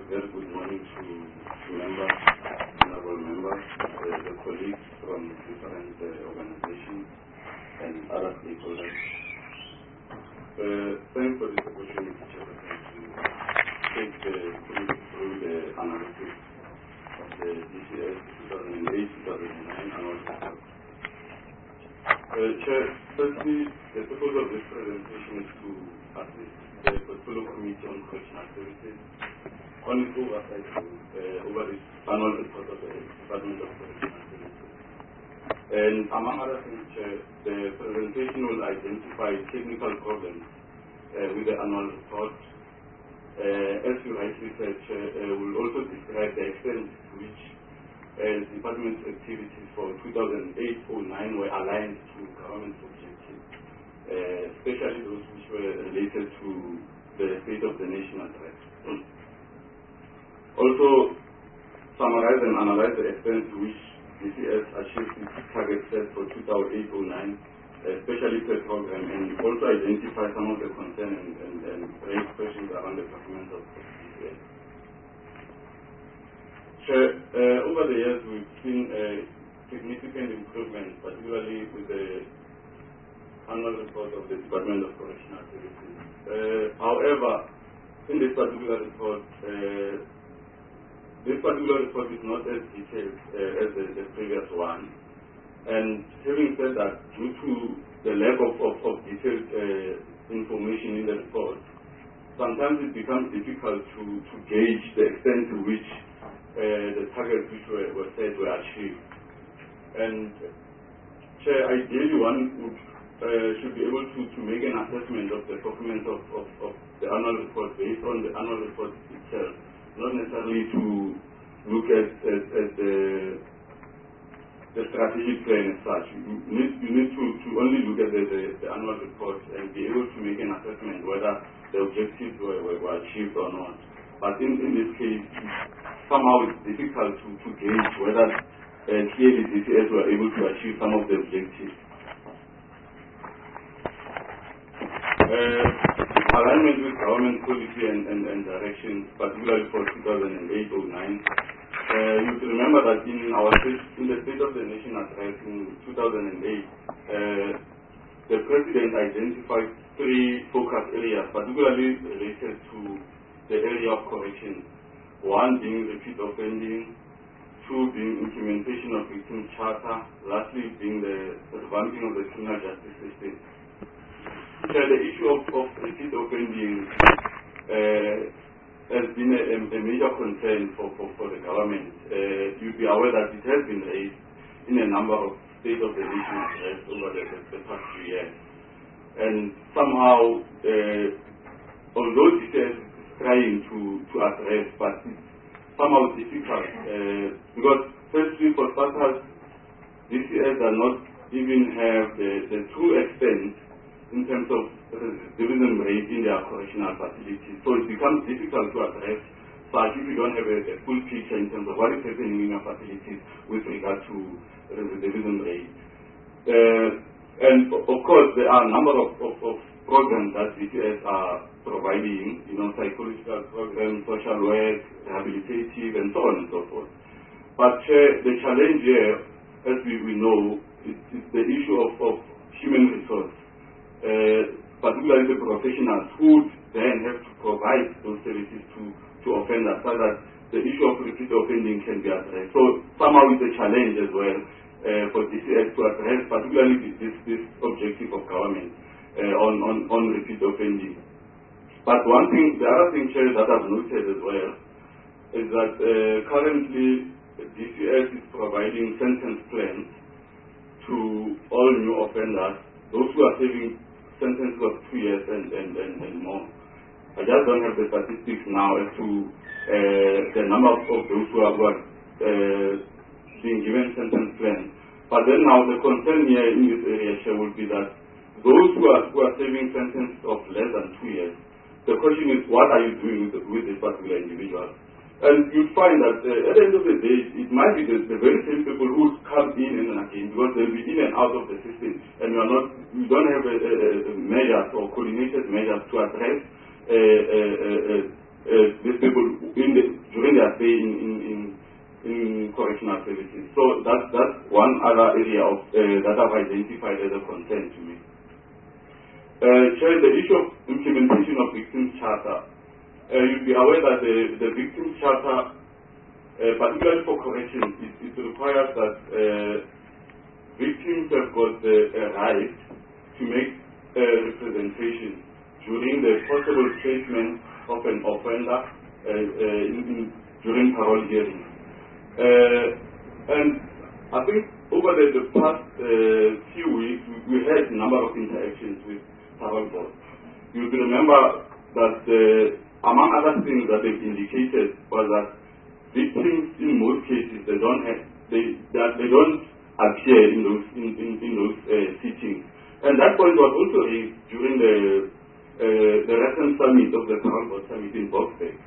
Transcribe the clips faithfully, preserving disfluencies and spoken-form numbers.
very good morning to, to members, honorable members, uh, the colleagues from different uh, organizations and other stakeholders. Uh, thanks for this opportunity, Chairman, to take the through, through the analysis of the D C S two thousand eight to two thousand nine annual report. Uh, Chair, firstly, the purpose of this presentation is to assist the Portfolio Committee on Correctional Services on its oversight uh, over the annual report of the Department of Correctional Services. And among other things, Chair, the presentation will identify technical problems uh, with the annual report. Uh, as you rightly said, Chair, uh, we'll also describe the extent to which uh, the Department's activities for two thousand eight to nine were aligned to government's objectives, uh, especially those which were related to the State of the Nation address. Also, summarize and analyze the extent to which D C S achieved its target set for two thousand eight to nine, especially per program, and also identify some of the concerns and, and, and raise questions around the performance of D C S. Sure, uh, over the years, we've seen a significant improvement, particularly with the annual report of the Department of Correctional Services. Uh, however, in this particular report, uh, this particular report is not as detailed uh, as the, the previous one. And having said that, due to the lack of, of, of detailed uh, information in the report, sometimes it becomes difficult to, to gauge the extent to which uh, the targets which were, were set were achieved. And Chair, ideally one would, uh, should be able to, to make an assessment of the performance of, of, of the annual report based on the annual report itself, not necessarily to look at, at, at the, the strategic plan as such. You need, you need to, to only look at the, the, the annual report and be able to make an assessment whether the objectives were, were, were achieved or not. But in, in this case, somehow it's difficult to, to gauge whether uh, clearly D C S were able to achieve some of the objectives. Uh, alignment with government policy and, and, and direction, particularly for two thousand eight to nine. Uh, you should remember that in our in the State of the Nation address in two thousand eight, uh, the President identified three focus areas, particularly related to the area of correction. One being repeat offending, two being implementation of victim charter, lastly being the revamping of the criminal justice system. So the issue of, of repeat offending uh, has been a, a major concern for, for, for the government. Uh, you'll be aware that it has been raised in a number of State of the Nation address over the, the, the past few years. And somehow, uh, although it is trying to, to address, but it's somehow difficult uh, because firstly, for starters, D C S does not even have the, the true extent in terms of recidivism rate in their correctional facilities. So it becomes difficult to address such if you don't have a, a full picture in terms of what is happening in your facilities with regard to recidivism rate. Uh, and of course, there are a number of, of, of programs that D C S are providing, you know, psychological programs, social work, rehabilitative, and so on and so forth. But uh, the challenge here, as we, we know, is, is the issue of, of human resource. Uh, particularly the professionals who then have to provide those services to, to offenders so that the issue of repeat offending can be addressed. So somehow it's a challenge as well uh, for D C S to address, particularly this, this objective of government uh, on, on, on repeat offending. But one thing, the other thing, Chair, that I've noted as well is that uh, currently D C S is providing sentence plans to all new offenders, those who are serving sentences of two years and, and, and, and more. I just don't have the statistics now as to uh, the number of those who are, who are uh, being given sentence plans. But then now the concern here in this area, Chair, would be that those who are, who are serving sentences of less than two years, the question is, what are you doing with, the, with this particular individual? And you find that uh, at the end of the day, it might be the, the very same people who come in and again because they'll be in and out of the system, and you are not, you don't have a, a, a measures or coordinated measures to address uh, uh, uh, uh, these people in the, during their stay in, in, in, in correctional services. So that's, that's one other area of, uh, that I've identified as a concern to me. Uh, Chair, the issue of implementation of Victims Charter. Uh, you'll be aware that the, the Victims Charter, uh, particularly for corrections, it, it requires that uh, victims have got the uh, right to make uh, representation during the possible placement of an offender uh, uh, in, in, during parole hearing. Uh, and I think over the, the past uh, few weeks, we, we had a number of interactions with parole board. You will remember that uh, among other things that they've indicated was that victims in most cases, they don't have, they, that they don't appear in those, in, in, in those uh, sittings. And that point was also raised during the, uh, the recent summit of the parole board summit in Boksburg.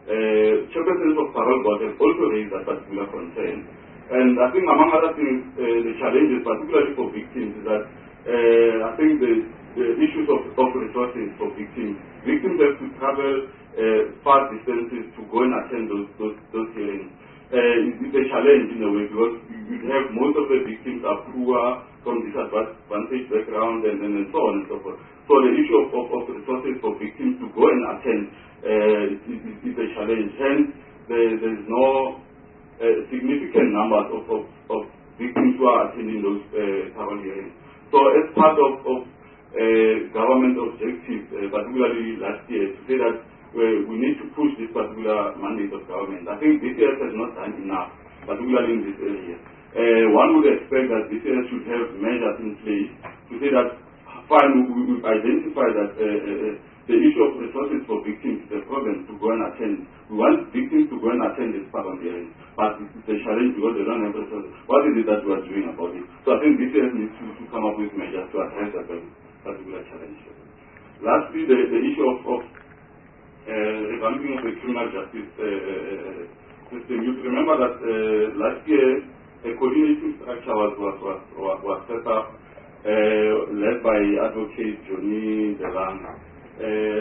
Uh, chairpersons of parole board have also raised that particular concern. And I think among other things, uh, the challenges, particularly for victims, is that uh, I think the, the issues of, of resources for victims. Victims have to travel uh, far distances to go and attend those, those, those hearings. Uh, it's a challenge in a way because you have most of the victims are poor from disadvantaged background and, and, and so on and so forth. So the issue of, of, of resources for victims to go and attend uh, is, is, is a challenge. Hence, there, there is no uh, significant numbers of, of, of victims who are attending those uh, parole hearings. So as part of, of uh, government objectives, uh, particularly last year, to say that we need to push this particular mandate of government. I think B C S has not done enough, particularly in this area. Uh, one would expect that B C S should have measures in place to say that, fine, we, we identify that uh, uh, the issue of resources for victims is a problem to go and attend. We want victims to go and attend this parole hearing, but it's a challenge because they don't have resources. What is it that we are doing about it? So I think B C S needs to, to come up with measures to address that particular challenge. Lastly, the, the issue of, of Uh, revamping of the criminal justice uh, uh, system. You remember that uh, last year a coordinating structure was was was, was, was set up, uh, led by Advocate Johnny Delang, uh,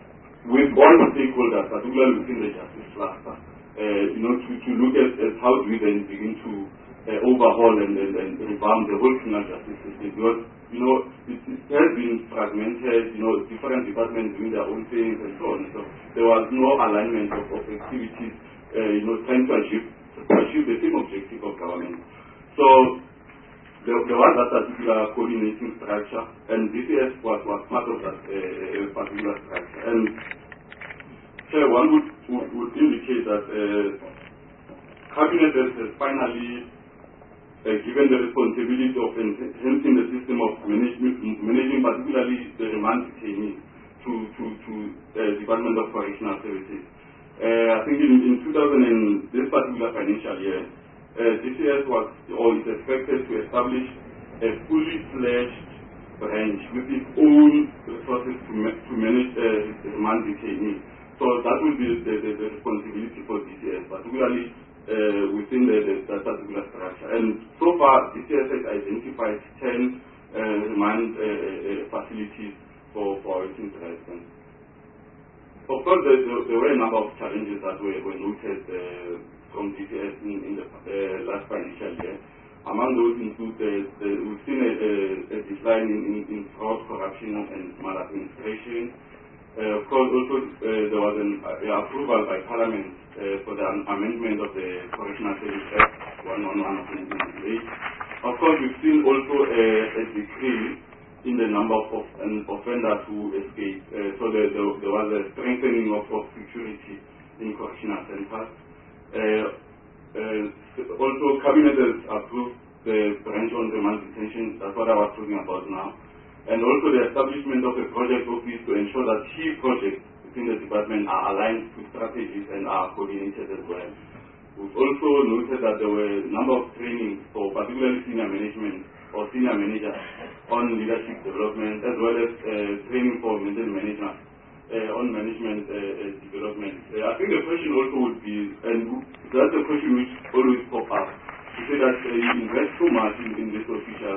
with all the stakeholders, particularly within the justice cluster, uh, you know, to, to look at, at how do we then begin to uh, overhaul and, and, and revamp the whole criminal justice system. Because you know, it, it has been fragmented, you know, different departments doing their own things and so on. So there was no alignment of, of activities, uh, you know, trying to achieve, to achieve the same objective of government. So there, there was that particular coordinating structure, and B C S was, was part of that uh, particular structure. And so one would, would, would indicate that uh, Cabinet has, has finally Uh, given the responsibility of enhancing the system of management, managing particularly the remand detainees to, to, to the Department of Correctional Services. Uh, I think in, in two thousand, and this particular financial year, uh, D C S was, or is expected to establish a fully fledged branch with its own resources to, ma to manage uh, the remand detainees. So that will be the, the, the responsibility for D C S, particularly Uh, within the, the, that particular structure. And so far, D C S has identified ten uh, remand uh, uh, facilities for, for our interest. Of course, there, there were a number of challenges that were, were noted uh, from D C S in, in the uh, last financial year. Among those include the, the, we've seen a, a, a decline in, in, in fraud, corruption, and maladministration. Uh, of course, also uh, there was an uh, approval by Parliament uh, for the amendment of the Correctional Service Act one one one of nineteen ninety-eight. Of course, we've seen also a, a decrease in the number of, of um, offenders who escape. Uh, so there, there, there was a strengthening of, of security in correctional centers. Uh, uh, also, Cabinet has approved the branch on remand detention. That's what I was talking about now. And also the establishment of a project office to ensure that key projects within the department are aligned to strategies and are coordinated as well. We've also noted that there were a number of trainings for particularly senior management or senior managers on leadership development, as well as uh, training for middle management uh, on management uh, uh, development. Uh, I think the question also would be, and that's a question which always pops up, to say that uh, you invest so much in, in this official. Uh,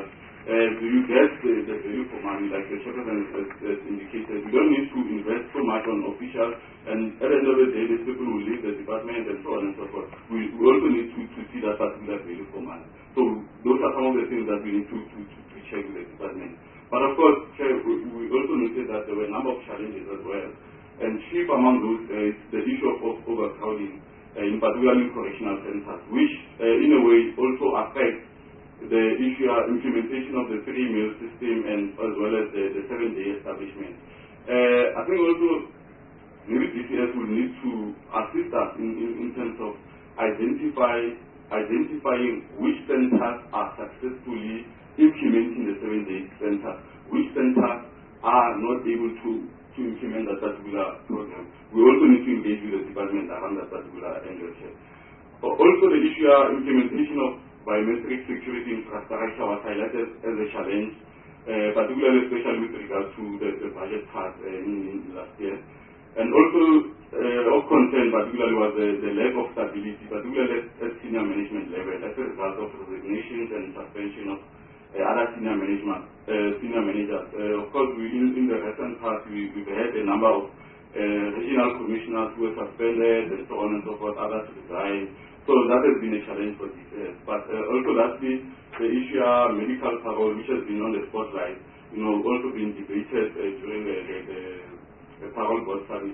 Uh, do you get the, the value for money, like the chairperson has, has indicated? We don't need to invest so much on officials, and at the end of the day, these people will leave the department and so on and so forth. We, we also need to, to see that particular value for money. So those are some of the things that we need to, to, to, to check with the department. But of course, we, we also noted that there were a number of challenges as well. And chief among those uh, is the issue of, of overcrowding, uh, in particular in correctional centers, which uh, in a way also affects the issue of implementation of the three meal system and as well as the, the seven day establishment. Uh, I think also maybe D C S will need to assist us in, in, in terms of identify, identifying which centers are successfully implementing the seven day center, which centers are not able to, to implement that particular program. We also need to engage with the department around that particular angle. Also the issue of implementation of biometric security infrastructure was highlighted as a challenge, uh, particularly especially with regard to the, the budget cut uh, in, in last year. And also uh, of concern particularly was the, the lack of stability, particularly at senior management level as a result of resignations and suspension of uh, other senior management, uh, senior managers. Uh, of course, we, in, in the recent past, we, we've had a number of uh, regional commissioners who were suspended and so on and so forth, others resigned. So that has been a challenge for this. Uh, but uh, also lastly, the issue of medical parole, which has been on the spotlight, you know, also been debated uh, during the, the, the, the parole board summit.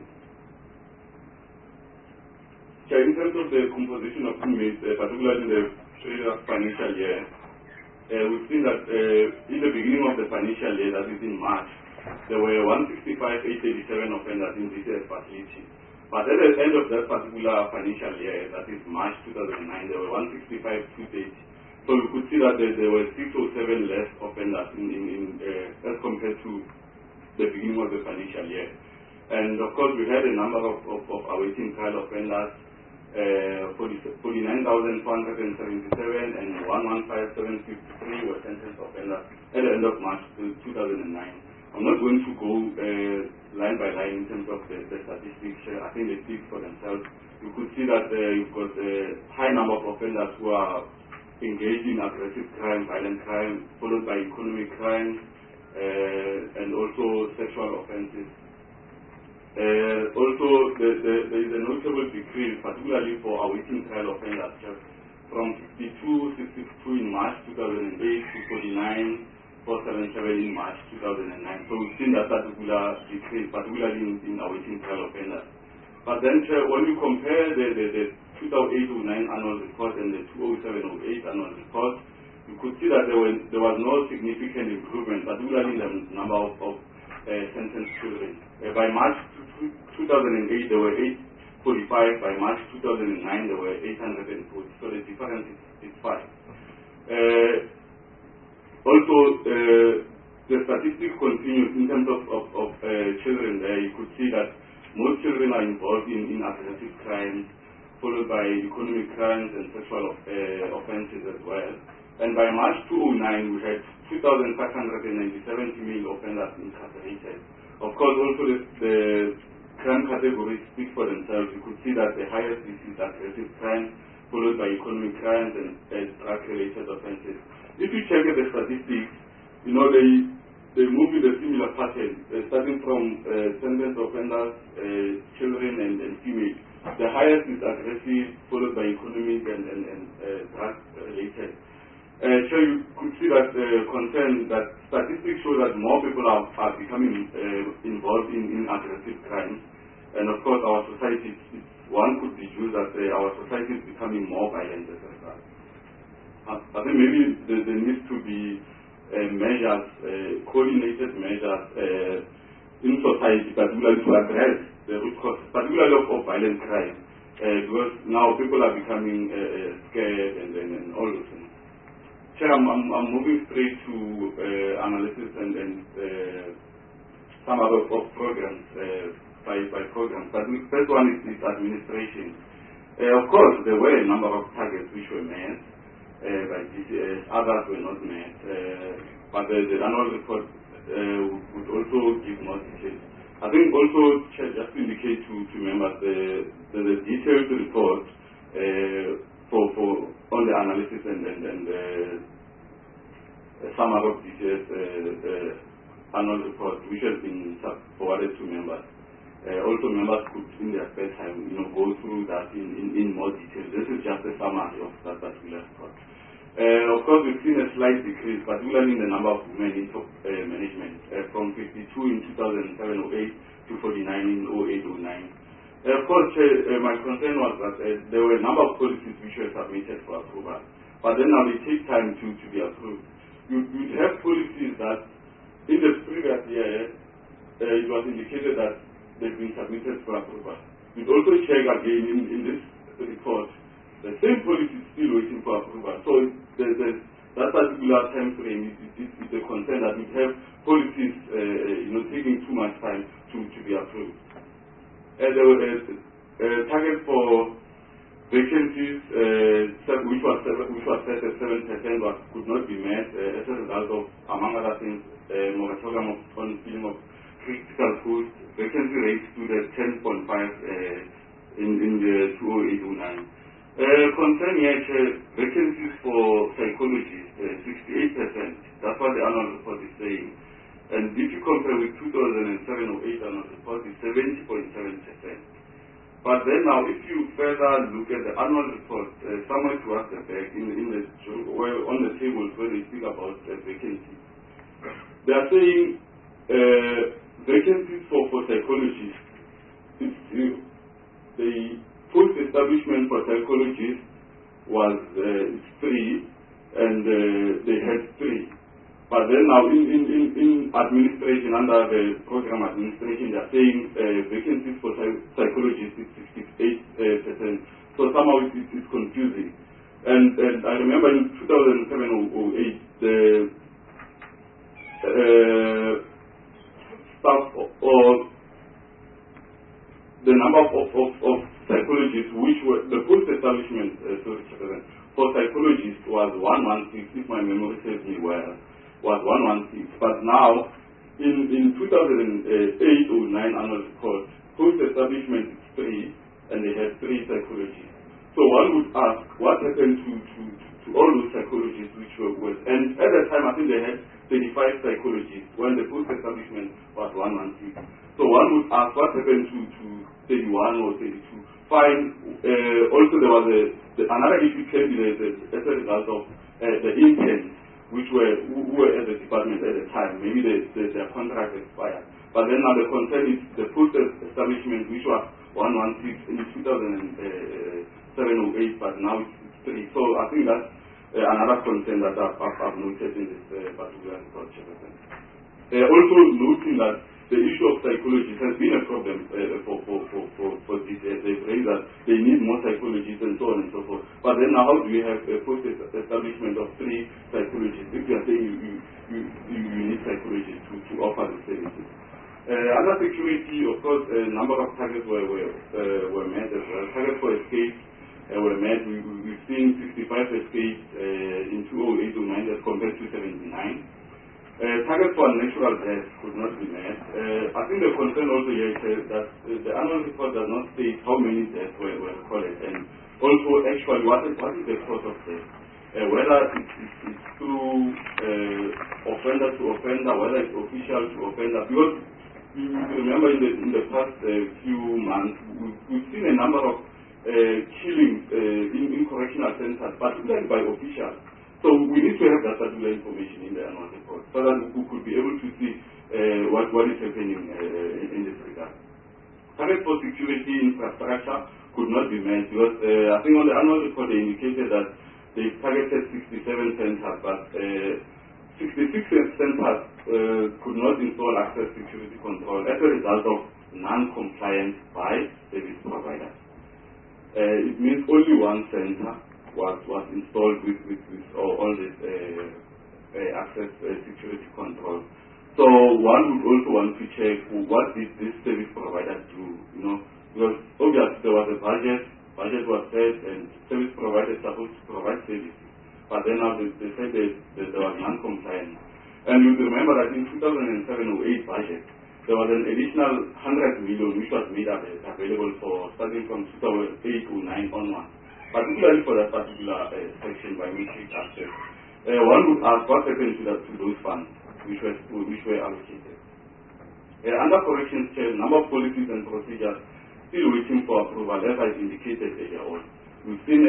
So in terms of the composition of inmates, uh, particularly in the previous financial year, uh, we've seen that uh, in the beginning of the financial year, that is in March, there were one hundred sixty-five thousand eight hundred eighty-seven offenders in D C S facility. But at the end of that particular financial year, that is March two thousand nine, there were one hundred sixty-five thousand two hundred eighty. So we could see that there, there were six or seven less offenders in, in, in, uh, as compared to the beginning of the financial year. And of course, we had a number of, of, of awaiting trial offenders, uh, forty-nine thousand four hundred seventy-seven and one hundred fifteen thousand seven hundred fifty-three were sentenced offenders at the end of March two thousand nine. I'm not going to go uh, line by line in terms of the, the statistics. Uh, I think they speak for themselves. You could see that uh, you've got a high number of offenders who are engaged in aggressive crime, violent crime, followed by economic crime, uh, and also sexual offenses. Uh, also, the, the, there is a notable decrease, particularly for awaiting trial offenders, just from fifty-two, sixty-two in March two thousand eight to forty-nine. four seventy-seven in March two thousand nine. So we've seen that particular decrease, particularly in, in awaiting trial offenders. But then uh, when you compare the, the, the two thousand eight oh nine annual report and the two thousand seven oh eight annual report, you could see that there, were, there was no significant improvement, particularly in the number of, of uh, sentenced children. Uh, by March two thousand eight, there were eight forty-five. By March two thousand nine, there were eight hundred forty. So the difference is, is five. Uh, Also, uh, the statistics continues in terms of, of, of uh, children there. You could see that most children are involved in, in aggressive crimes, followed by economic crimes and sexual uh, offenses as well. And by March two thousand nine, we had two thousand five hundred ninety-seven female offenders incarcerated. Of course, also the, the crime categories speak for themselves. You could see that the highest is aggressive crimes, followed by economic crimes and uh, drug-related offenses. If you check at the statistics, you know, they, they move with a similar pattern, uh, starting from uh, sentenced offenders, uh, children, and, and females. The highest is aggressive, followed by economic and, and, and uh, drug-related. Uh, so you could see that uh, concern that statistics show that more people are, are becoming uh, involved in, in aggressive crimes. And of course, our society, one could deduce that uh, our society is becoming more violent as a result. I think maybe there, there needs to be uh, measures, uh, coordinated measures uh, in society, particularly to address the root cause, particularly of, of violent crime, uh, because now people are becoming uh, scared and, and, and all those things. Chair, I'm, I'm, I'm moving straight to uh, analysis and, and uh, some other of programs, uh, by, by programs. But the first one is, is administration. Uh, of course, there were a number of targets which were met. Uh, by D C S, others were not met, uh, but the, the annual report uh, would also give more details. I think also, just to indicate to, to members, the, the, the detailed report uh, for, for on the analysis and, and, and uh, a summary of this year's uh, uh, annual report, which has been forwarded to members. Uh, also, members could, in their spare time, you know, go through that in, in, in more detail. This is just a summary of that particular report. Uh, of course, we've seen a slight decrease, particularly in the number of women in top uh, management, uh, from fifty-two in two thousand seven oh eight to forty-nine in oh eight oh nine. Uh, of course, uh, uh, my concern was that uh, there were a number of policies which were submitted for approval, but then now they take time to, to be approved. You, you'd have policies that in the previous year, uh, it was indicated that they've been submitted for approval. You'd also check again in, in this report, the same policy is still waiting for approval. So the, the, that particular time frame is, is, is a concern that we have policies uh, you know, taking too much time to, to be approved. Uh, there were uh, uh, targets for vacancies, uh, which was which was set at seven percent, but could not be met uh, as a result of, among other things, uh, moratorium on filling of critical posts. Vacancy rate stood at ten point five uh, in in the two oh eight oh nine. Uh, concern yet uh, vacancies for psychologists, uh, sixty-eight percent. That's what the annual report is saying. And if you compare with two thousand seven oh eight annual report, it's seventy point seven percent. But then now, if you further look at the annual report, uh, somewhere towards the back, in, in the, where, on the tables where they speak about uh, vacancies, they are saying uh, vacancies for, for psychologists, it's, uh, the post-establishment for psychologists was uh, three, and uh, they had three. But then now in, in, in, in administration, under the program administration, they are saying uh, vacancies for psychologists is sixty-eight percent. So somehow it, it, it's confusing. And, and I remember in two thousand seven oh eight, the uh, staff or the number of, of, of psychologists, which were the post-establishment, uh, sorry, for psychologists was one hundred sixteen, if my memory serves me well. Was one hundred sixteen, but now in, in two thousand eight oh nine annual report, post-establishment is three, and they have three psychologists. So one would ask, what happened to, to, to all those psychologists which were with, and at that time I think they had thirty-five psychologists, when the post-establishment was one hundred sixteen. So one would ask, what happened to, to thirty-one or thirty-two? Fine, uh, also there was a, the, another issue came as a, as a result of uh, the interns, which were who were at the department at the time. Maybe they, they, their contract expired. But then now the concern is the post-establishment, which was one hundred sixteen in two thousand seven oh eight, but now it's three. So I think that's uh, another concern that I've, I've, I've noted in this uh, particular report. Uh, also noting that the issue of psychologists has been a problem uh, for, for, for, for, for this. Uh, they've raised that they need more psychologists and so on and so forth. But then now how do you have a post-establishment of three psychologists if you are saying you, you, you, you need psychologists to, to offer the services? Uh, under security, of course, a number of targets were, were, uh, were met as well. Targets for escape uh, were met. We, we, we've seen sixty-five escapes uh, in two oh eight oh nine as compared to seventy-nine. Uh, target for natural death could not be met. Uh, I think the concern also here is that uh, the annual report does not state how many deaths were, were recorded, and also actually what is, what is the cause of death. Uh, whether it's, it's, it's through uh, offender to offender, whether it's official to offender. Because you remember in the, in the past uh, few months, we've, we've seen a number of uh, killings uh, in, in correctional centers, particularly by officials. So we need to have that particular information in the annual report so that we could be able to see uh, what, what is happening uh, in this regard. Target for security infrastructure could not be met because uh, I think on the annual report they indicated that they targeted sixty-seven centers, but uh, sixty-six centers uh, could not install access security control as a result of non-compliance by service providers. Uh, it means only one center was, was installed with, with, with all, all this uh, uh, access uh, security control. So one would also want to check what did this service provider do, you know, because obviously there was a budget, budget was set and service providers supposed to provide services. But then now they, they said that, that there was non-compliance. And you remember that in two thousand seven oh eight budget, there was an additional one hundred million which was made available for starting from two thousand eight to nine onwards, particularly for that particular uh, section, biometric access. Uh, one would ask what happened to, that, to those funds which were, which were allocated. Uh, under corrections chair, number of policies and procedures still waiting for approval, as I've indicated earlier on. We've seen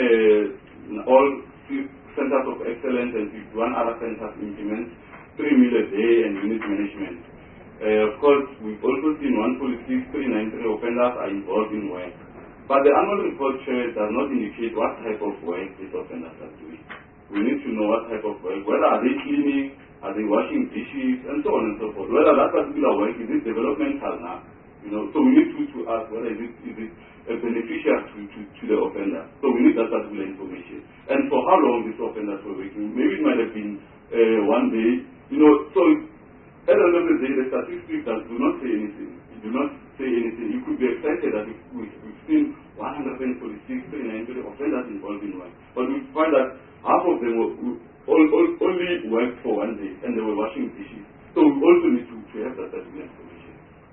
uh, all centers of excellence and fifty-one other centers implement three meal a day and unit management. Uh, of course, we've also seen one policy, three ninety-three offenders are involved in work. But the annual report chair does not indicate what type of work these offenders are doing. We need to know what type of work, whether are they cleaning, are they washing dishes, and so on and so forth. Whether that particular work is it developmental now, you know. So we need to, to ask whether is it, is it a beneficial to, to, to the offender. So we need that particular information. And for how long these offenders were working. Maybe it might have been uh, one day, you know. So at the end of the day, the statistics that do not say anything. Do not say anything. You could be excited that we've, we've seen one hundred forty-six, three ninety offenders involved in work. But we find that half of them were, all, all, only worked for one day and they were washing dishes. So we also need to, to have that particular information.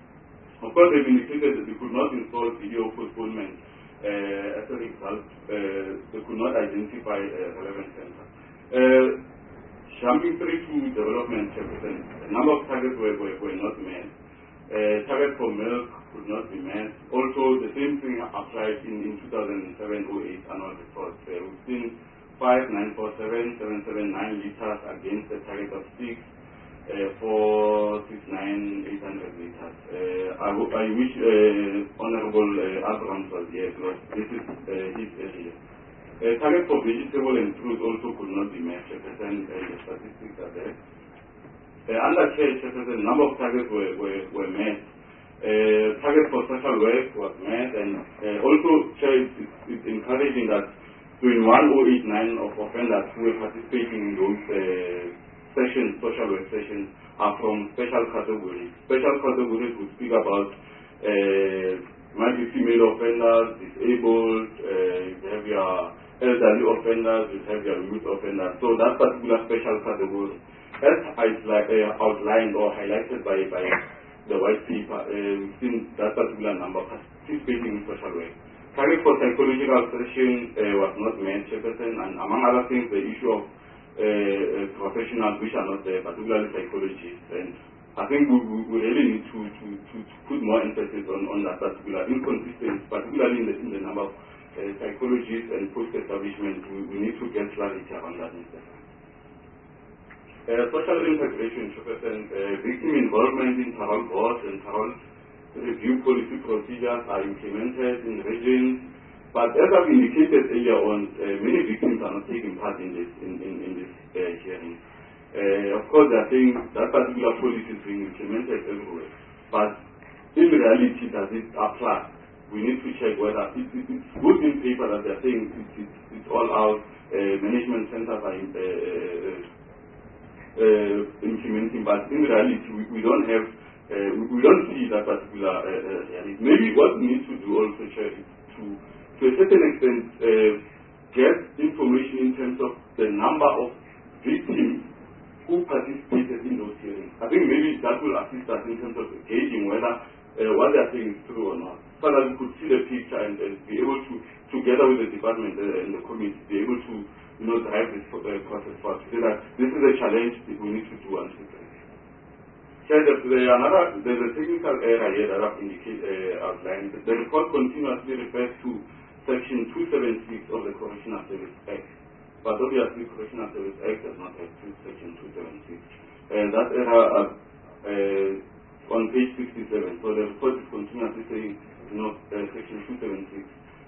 Of course, they've indicated that they could not install video postponement uh, as a result. Uh, they could not identify uh, relevant centers. Uh, jumping straight to development, the number of targets were, were, were not met. Uh, target for milk could not be met. Also, the same thing applied in, in two thousand seven oh eight annual report. Uh, we've seen five nine four seven, seven seven nine liters against the target of six, uh, four six nine, eight hundred liters. Uh, I, I wish uh, Honorable uh, Abrams was here because this is uh, his area. Uh, target for vegetable and fruit also could not be met. Represent uh, the statistics are there. Uh, under care, the number of targets were, were, were met. Uh, target for social work was met, and uh, also it's, it's encouraging that between one thousand eighty-nine of offenders who were participating in those uh, sessions, social work sessions, are from special categories. Special categories would speak about uh, maybe female offenders, disabled, uh, you have your elderly offenders, you have your youth offenders. So that particular special category, as uh, outlined or highlighted by, by the white paper, uh, we've seen that particular number participating in social work. Target for psychological session uh, was not met, and among other things, the issue of uh, professionals which are not there, particularly psychologists. And I think we, we, we really need to, to, to, to put more emphasis on, on that particular inconsistency, particularly in the, in the number of uh, psychologists and post-establishment. We, we need to get clarity around that. Uh, social integration, uh, victim involvement in parole boards and parole review policy procedures are implemented in regions, but as I've indicated earlier on, uh, many victims are not taking part in this in, in, in this uh, hearing. Uh, of course, they are saying that particular policy is being implemented everywhere, but in reality, does it apply? We need to check whether it, it, it's good in paper that they are saying it, it, it's all out. Uh, management centers are in, uh, uh, implementing, but in reality, we, we don't have, uh, we, we don't see that particular uh, uh, maybe what we need to do also is to, to a certain extent, uh, get information in terms of the number of victims who participated in those hearings. I think maybe that will assist us in terms of gauging whether uh, what they are saying is true or not, so that we could see the picture and, and be able to, together with the department uh, and the committee, be able to you know, drive this uh, process forward. To say that this is a challenge that we need to do and to do. So there's, another, there's a technical error here that I've indicated, uh, outlined. The report continuously refers to Section two seventy-six of the Correctional Service Act. But obviously, Correctional Service Act does not have two, Section two seventy-six. And that error uh, uh, on page sixty-seven. So the report is continuously saying, you know, uh, Section two seventy-six.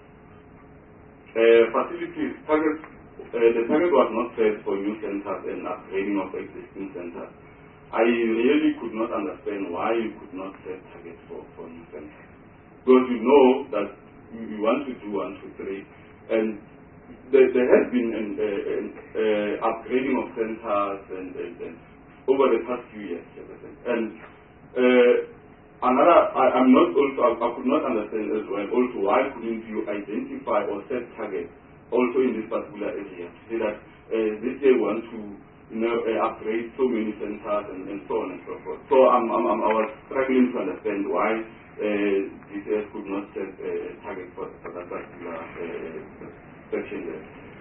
Uh, facilities, target. Uh, the target was not set for new centers and upgrading of existing centers. I really could not understand why you could not set targets for, for new centers. Because you know that you, you want to do one, two, three, and there, there has been an uh, uh, upgrading of centers and, and, and over the past few years. And uh, another, I, I'm not also, I, I could not understand as well also why couldn't you identify or set targets also in this particular area, to say that uh, this year we want to you know, uh, upgrade so many centers and, and so on and so forth. So I'm, I'm, I'm, I was struggling to understand why uh, D C S could not set a uh, target for, for that particular uh, section there.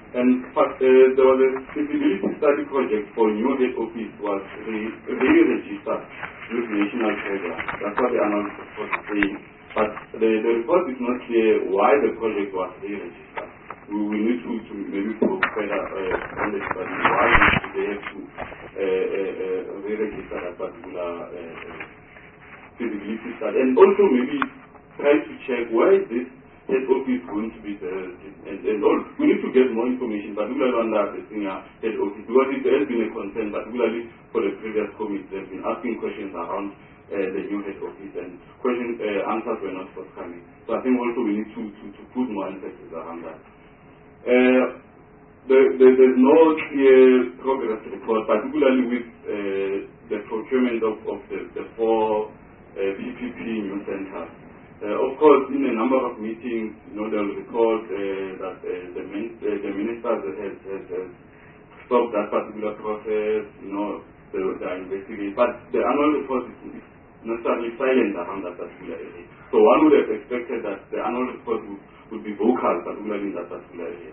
And but, uh, there was a feasibility study project for new head office was re- re-registered with National Treasury. That's what the annual report is saying. But the, the report is not clear why the project was re-registered. We, we need to, to maybe probe further uh, on the study. Why did they have to uh, uh, uh, re-register that particular uh, feasibility study? And also maybe try to check where is this head office going to be there, and, and all. We need to get more information, particularly on that the senior head office, because it has been a concern, particularly for the previous committee. They've been asking questions around uh, the new head office, and question uh, answers were not forthcoming. So I think also we need to, to, to put more emphasis around that. Uh, the, the, there's no clear progress report, particularly with uh, the procurement of, of the, the four uh, P P P new centers. Uh, of course, in a number of meetings, you know, they'll report uh, that uh, the, min uh, the ministers has, has, has stopped that particular process, you know, they, they are investigating. But the annual report is necessarily silent around that particular area. So one would have expected that the annual report would, would be vocal, particularly in that particular area.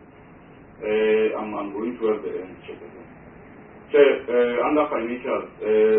Uh, I'm, I'm going to have the end check again. So, uh, under financials, uh,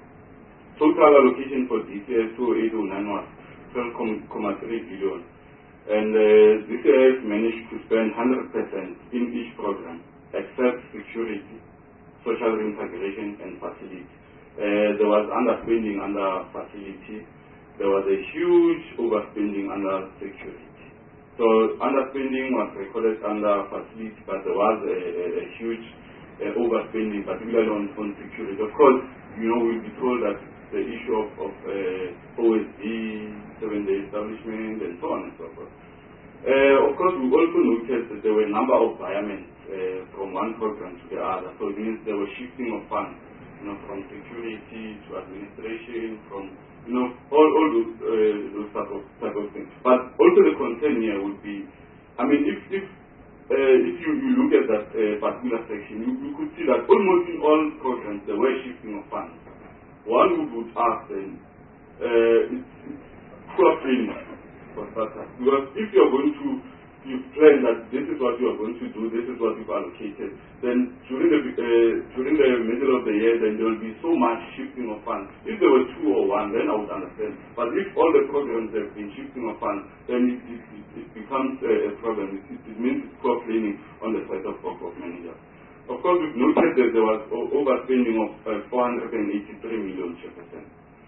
total allocation for this year two oh eight oh nine was twelve point three billion, and uh, this year has managed to spend one hundred percent in each program except security, social integration, and facility. Uh, there was underspending under facility. There was a huge overspending under security. So underspending was recorded under facility, but there was a, a, a huge uh, overspending, particularly on, on security. Of course, you know, we'll be told that the issue of, of uh, O S D, seven-day establishment, and so on and so forth. Uh, of course, we also noticed that there were a number of environments uh, from one program to the other. So it means there was shifting of funds, you know, from security to administration, from, you know, all, all those, uh, those type of, type of things. But also the concern here would be, I mean, if, if, uh, if you, you look at that uh, particular section, you, you could see that almost in all programs there were shifting of funds. One would, would ask then, uh, it's, it's poor planning for starters. Because if you're going to, you plan that this is what you are going to do, this is what you've allocated, then during the, uh, during the middle of the year, then there will be so much shifting of funds. If there were two or one, then I would understand. But if all the programs have been shifting of funds, then it, it, it becomes a, a problem. It, it means it's poor planning on the side of, of, of managers. Of course, we've noted that there was overspending of uh, four hundred eighty-three million percent.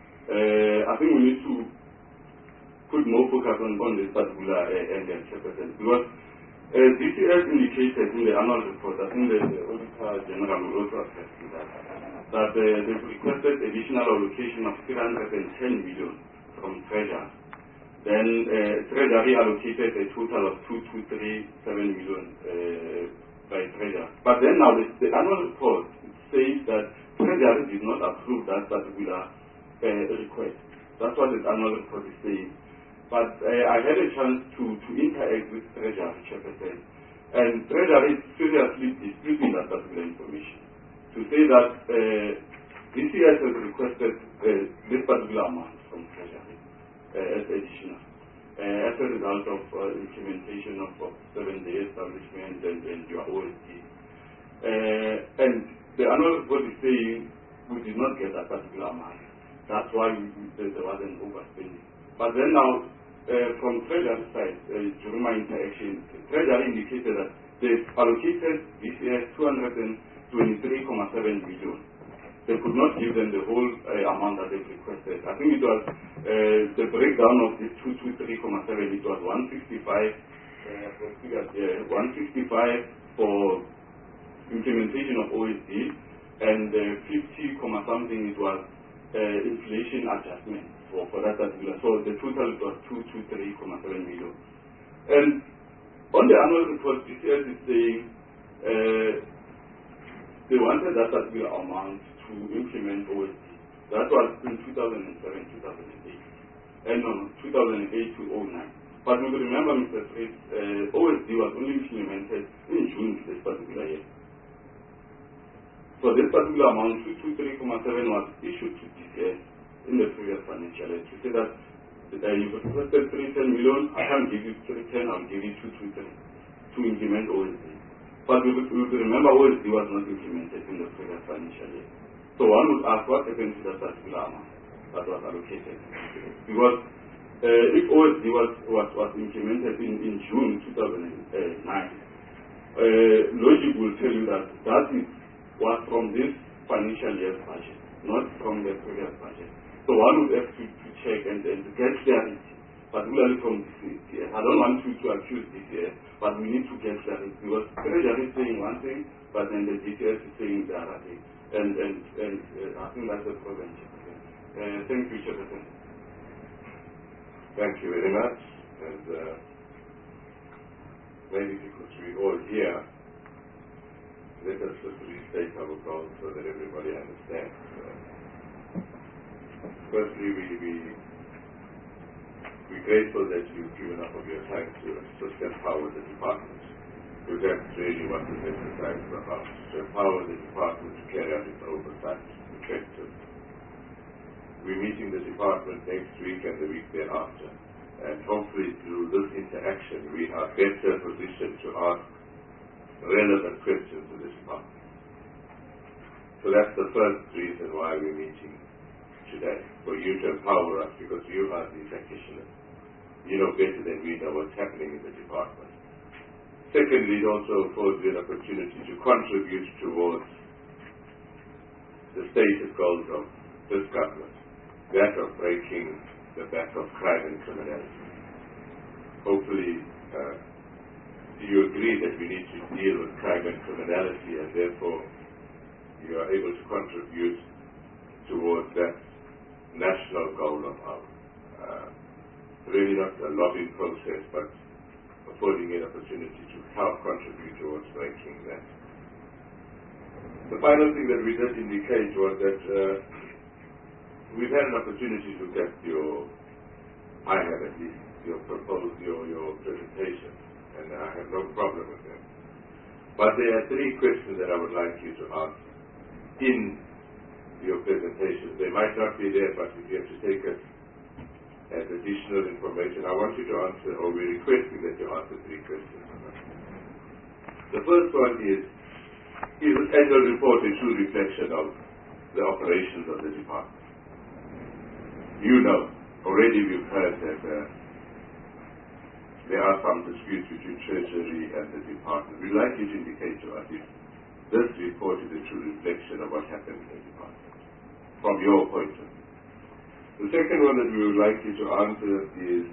Uh, I think we need to put more focus on, on this particular uh, area, percent, because uh, D C S indicated in the annual report, I think the, the Auditor General will also attest to that, that uh, they've requested additional allocation of three hundred ten million from Treasury. Then uh, Treasury allocated a total of two hundred twenty-seven million uh, by Treasury. But then now the, the annual report says that Treasury did not approve that particular uh, request. That's what the annual report is saying. But uh, I had a chance to, to interact with Treasury, Chairperson, and Treasury is seriously disputing that particular information. To say that uh, D C S has requested uh, this particular amount from Treasury uh, as additional. Uh, as a result of uh, implementation of, of seven-day establishment and, and your O S D. Uh, and the annual report is saying we did not get that particular amount. That's why we, we, there was an overspending. But then now, uh, from Treasury side, uh, during my interaction, Treasury indicated that they've allocated this year two hundred twenty-three point seven billion. They could not give them the whole uh, amount that they've requested. I think it was uh, the breakdown of this two hundred twenty-three point seven, it was one hundred sixty-five, uh, for figures, uh, one hundred sixty-five for implementation of O S D, and uh, fifty comma something it was uh, inflation adjustment for, for that particular. So the total it was two hundred twenty-three point seven million. And on the annual report, D C S is saying uh, they wanted that particular amount to implement O S D. That was in two thousand seven, two thousand eight, and no, two thousand eight to oh nine. But we remember, Mister Fritz, uh, O S D was only implemented in June this particular year. So this particular amount, two hundred twenty-three point seven, was issued to D C S in the previous financial year to say that uh, you requested three hundred ten million, I can't give you three hundred ten, I'll give you two hundred twenty-three to implement O S D. But we would, we would remember O S D was not implemented in the previous financial year. So one would ask what happened to that particular amount that was allocated. Because uh, if O S D was, was, was implemented in, in June two thousand nine, uh, logic will tell you that that is, was from this financial year's budget, not from the previous budget. So one would have to, to check and, and to get clarity, particularly from D C S. I don't want you to accuse D C S, but we need to get clarity because Treasury is saying one thing, but then the D C S is saying the other thing. And, and, and uh, I think that's the problem. Uh, thank you, Chairperson. Thank you very much. And uh, maybe because we all here, let us just restate our goals so that everybody understands. Uh, firstly, we, we, we're grateful that you've given up of your time to assist and empower the department, because that's really what this exercise is about, to empower the department to carry out its oversight effectively. We're meeting the department next week and the week thereafter, and hopefully through this interaction we are better positioned to ask relevant questions to the department. So that's the first reason why we're meeting today, for you to empower us, because you are the practitioners. You know better than we know what's happening in the department. Secondly, it also affords you an opportunity to contribute towards the stated goals of this government, that of breaking the back of crime and criminality. Hopefully, uh, you agree that we need to deal with crime and criminality, and therefore you are able to contribute towards that national goal of ours. Uh, really not a lobbying process, but affording an opportunity to help contribute towards breaking that. The final thing that we did indicate was that uh, we've had an opportunity to look at your, I have at least, your proposal, your, your presentation, and I have no problem with them. But there are three questions that I would like you to answer in your presentation. They might not be there, but if you have to take us as additional information, I want you to answer, or we're requesting that you answer three questions. The first one is, is the annual report a true reflection of the operations of the department? You know, already we've heard that uh, there are some disputes between Treasury and the department. We'd like you to indicate to us if this report is a true reflection of what happened in the department, from your point of view. The second one that we would like you to answer is,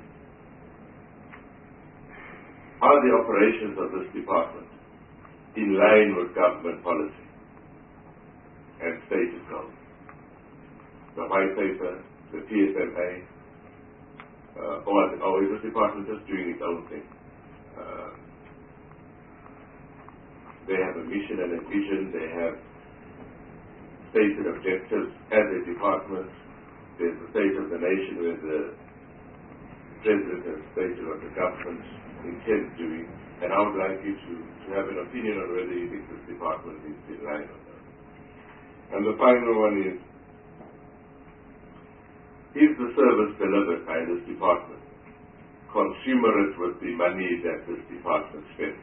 are the operations of this department in line with government policy and stated goals? The white paper, the P S M A, uh, or, or is this department just doing its own thing? Uh, they have a mission and a vision, they have stated objectives as a department. There's the state of the nation where the President has stated what the government intends doing, and I would like you to, to have an opinion on whether you think this department is in line or not. And the final one is, is the service delivered by this department commensurate with the money that this department spends?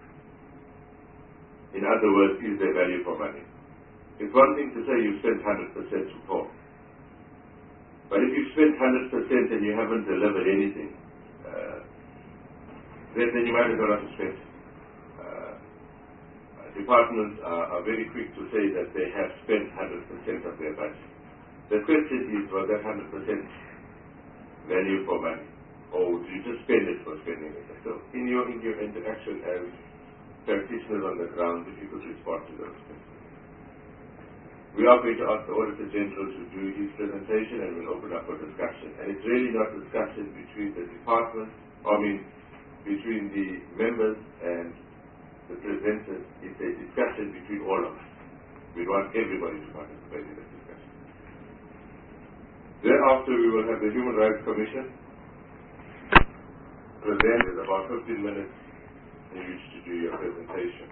In other words, is there value for money? It's one thing to say you spent one hundred percent support, but if you spent one hundred percent and you haven't delivered anything, uh, then, then you might as well not have spent. Uh, departments are, are very quick to say that they have spent one hundred percent of their budget. The question is, was that one hundred percent value for money, or do you just spend it for spending it? So in your, in your interaction as practitioners on the ground, if you could respond to those questions. We are going to ask the Auditor General to do his presentation, and we'll open up for discussion. And it's really not discussion between the department, I mean, between the members and the presenters. It's a discussion between all of us. We want everybody to participate in the discussion. Thereafter, we will have the Human Rights Commission present in about fifteen minutes in which to do your presentation.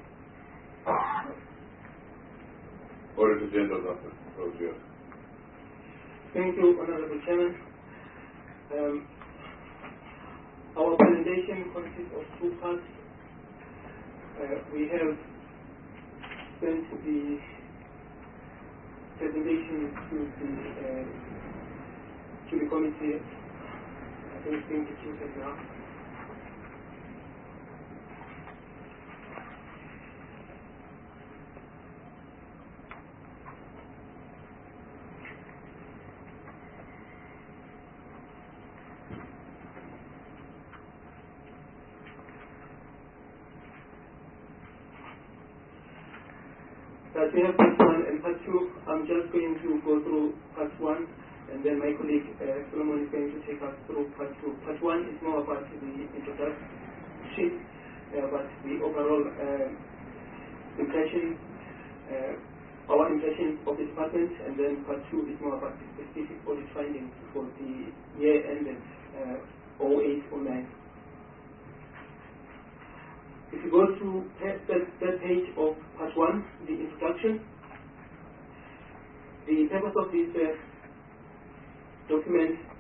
Auditor General's Office, close yours. Thank you, Honorable Chairman. Um, our presentation consists of two parts. Uh, we have sent the presentation to the uh, to the committee. I don't think it's used now. As we have part one and part two, I'm just going to go through part one, and then my colleague uh, Solomon is going to take us through part two. Part one is more about the introduction, uh, but the overall uh, impression, uh, our impression of the department, and then part two is more about the specific audit findings for the year ended uh, oh eight oh nine. If you go to that, that page of part one, the introduction, the purpose of this uh, document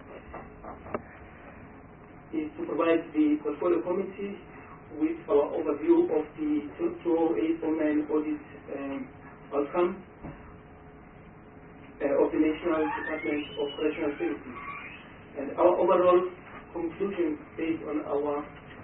is to provide the portfolio committee with our overview of the two oh eight oh nine audit um, outcome uh, of the National Department of Correctional Services. And our overall conclusion based on our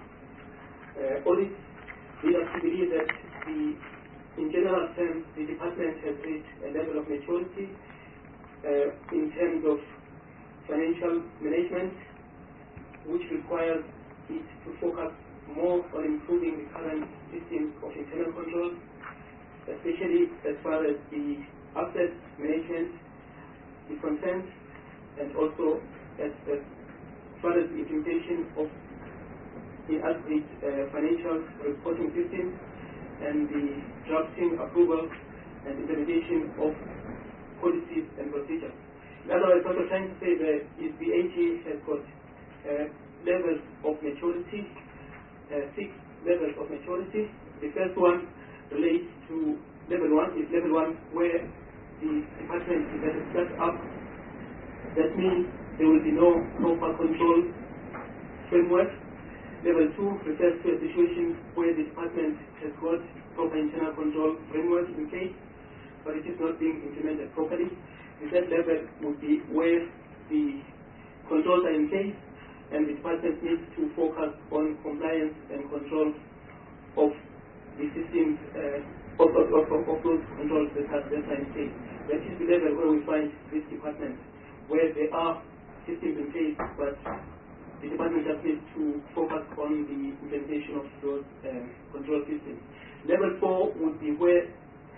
uh, audit lead us to believe that the, in general terms, the department has reached a level of maturity uh, in terms of financial management, which requires it to focus more on improving the current systems of internal control, especially as far as the asset management is concerned, and also as, as far as the implementation of the aggregate uh, financial reporting system and the drafting, approval, and implementation of policies and procedures. In other words, what we're trying to say there is the A G A has got uh, levels of maturity, uh, six levels of maturity. The first one relates to level one, is level one where the department is at a start up. That means there will be no proper control framework. Level two refers to a situation where the department has got proper internal control framework in place, but it is not being implemented properly. The third level would be where the controls are in place and the department needs to focus on compliance and control of the systems, uh, of, of, of, of those controls that are, that are in place. That is the level where we find this department, where there are systems in place, but the department just needs to focus on the implementation of those uh, control systems. Level four would be where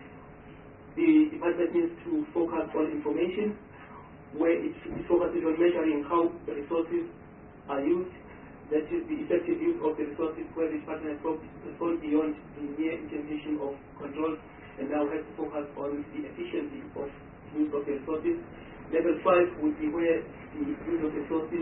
the department needs to focus on information, where it, it focuses on measuring how the resources are used. That is the effective use of the resources, where the department has gone beyond the mere implementation of controls and now has to focus on the efficiency of use of the resources. Level five would be where the use of resources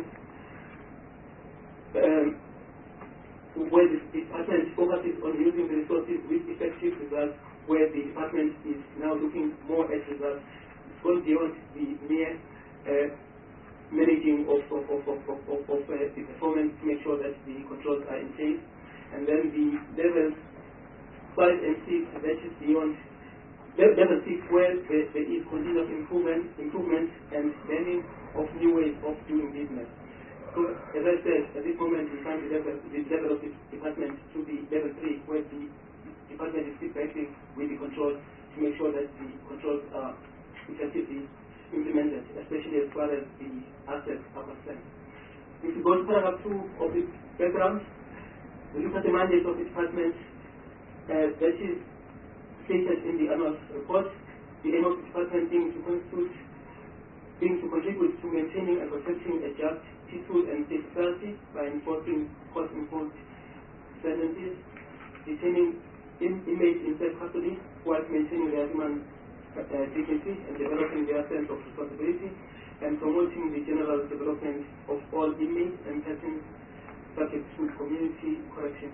Um, where the department focuses on using the resources with effective results, where the department is now looking more at results. It's gone beyond the mere uh, managing of, of, of, of, of, of, of uh, the performance to make sure that the controls are in place. And then the levels five and six, that is beyond level six, where there, there is continuous improvement, improvement and learning of new ways of doing business. So, as I said, at this moment we find the level, the level of the department to be level three, where the department is feedbacking with the controls to make sure that the controls are effectively implemented, especially as far as the assets are concerned. If you go to paragraph two of the background, we look at the mandate of the department uh, that is stated in the annual report. The aim of the department being to constitute, being to contribute to maintaining and protecting a just, peaceful and safe society by enforcing court-imposed sentences, detaining in, inmates in self-custody whilst maintaining their human uh, dignity and developing their sense of responsibility, and promoting the general development of all inmates and persons subject to community correction.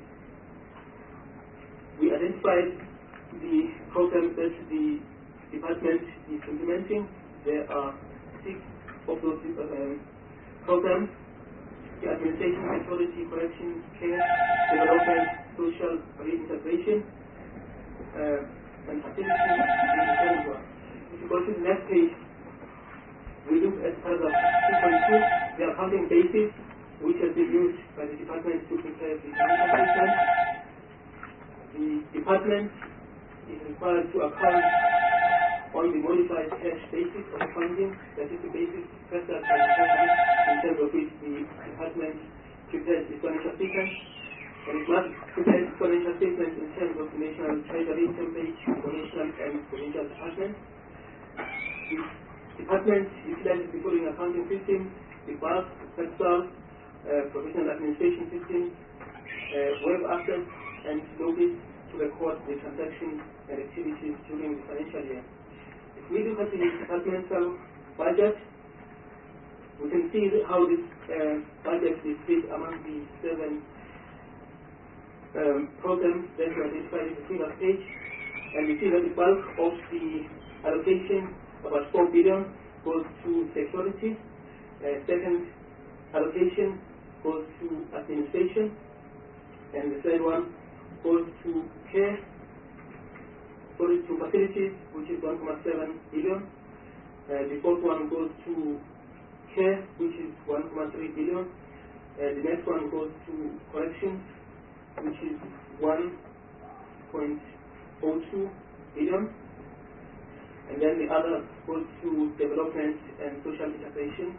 We identified the programs that the department is implementing. There are six of those uh, programs: the administration, maturity, correction, care, development, social reintegration, uh, and facility in the third one. If you go to the next page, we look at paragraph two point two, the accounting basis, which has been used by the department to prepare the financial statement. The department is required to account on the modified cash basis of funding, that is the basis prescribed by the government in terms of which the department prepares its financial statement. And it must prepare its financial statement in terms of the national treasury template for national and provincial departments. The department utilizes the following accounting systems: the B A S, Excel, uh, professional administration systems, uh, web access, and Lobis to record the transactions and activities during the financial year. If we look at the departmental budget, we can see how this uh, budget is split among the seven um, programs that were identified in the previous page. And we see that the bulk of the allocation, about four billion, goes to security. Uh, second allocation goes to administration. And the third one goes to care, goes to facilities, which is one point seven billion. Uh, the fourth one goes to care, which is one point three billion. Uh, the next one goes to corrections, which is one point zero two billion. And then the other goes to development and social integration.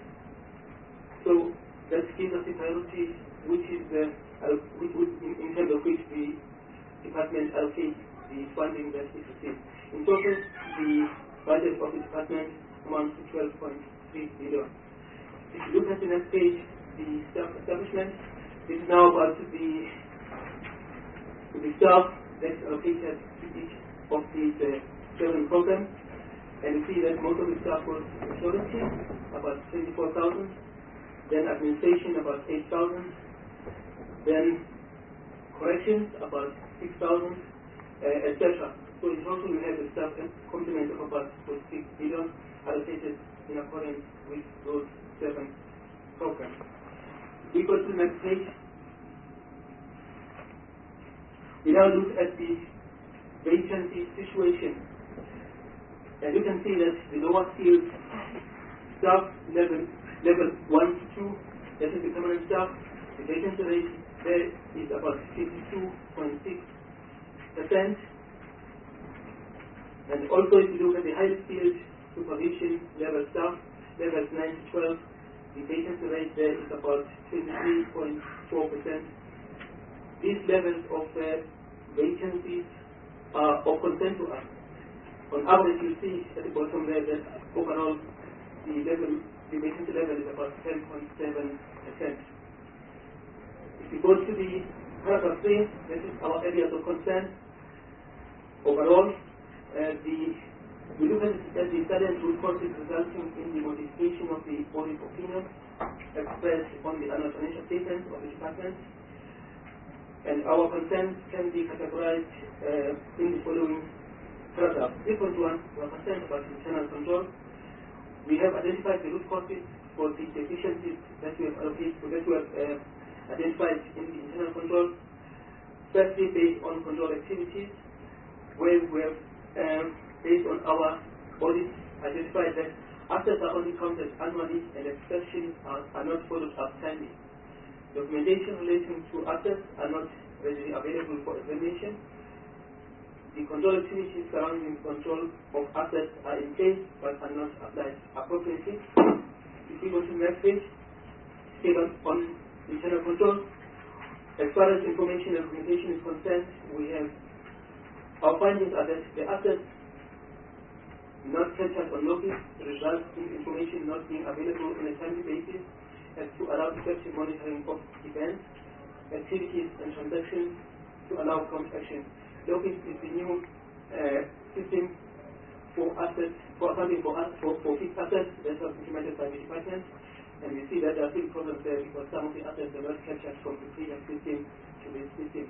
So that gives us the priority, which is the, uh, which, which, in, in terms of which the department allocates the funding that it receives. In total, the budget of the department amounts to twelve point three billion. If you look at the next page, the staff establishment, this is now about the, the staff that's allocated to each of these uh, seven programs. And you see that most of the staff goes to security, about twenty-four thousand. Then administration, about eight thousand. Then corrections, about six thousand, uh, et cetera. So in total, we have a staff complement of about forty-six billion allocated in accordance with those seven programs. We go to the next page. We now look at the vacancy situation. And you can see that the lower skilled staff level, level one to two, that is the permanent staff, the vacancy rate there is about fifty-two point six percent. And also if you look at the high skilled supervision level staff, levels nine to twelve, the vacancy rate there is about twenty-three point four percent. These levels of uh, vacancies are of concern to us. On average, you see at the bottom there that overall the level, the vacancy level is about ten point seven percent. If you go to the paragraph three, this is our areas of concern. Overall, uh, the we look at the, the study and root causes resulting in the modification of the audit opinion expressed on the annual financial statement of the department. And our concerns can be categorized uh, in the following paragraph. three point one, we are concerned about internal control. We have identified the root causes for the deficiencies that we have allocated, that we have uh, identified in the internal control. Firstly, based on control activities, where we have, um, based on our audit, identified that assets are only counted annually and exceptions are, are not followed up timely. Documentation relating to assets are not readily available for examination. The control activities surrounding the control of assets are in place but are not applied appropriately. If we go to the next page, still on, on internal control, as far as information and communication is concerned, we have our findings are that the assets not captured on notice result in information not being available on a timely basis as to allow effective monitoring of events, activities and transactions to allow prompt action. Logis is the new uh, system for assets, for accounting for, for, for fixed assets that was implemented by the department, and we see that there are still problems there because some of the assets are not captured from the previous system to this system.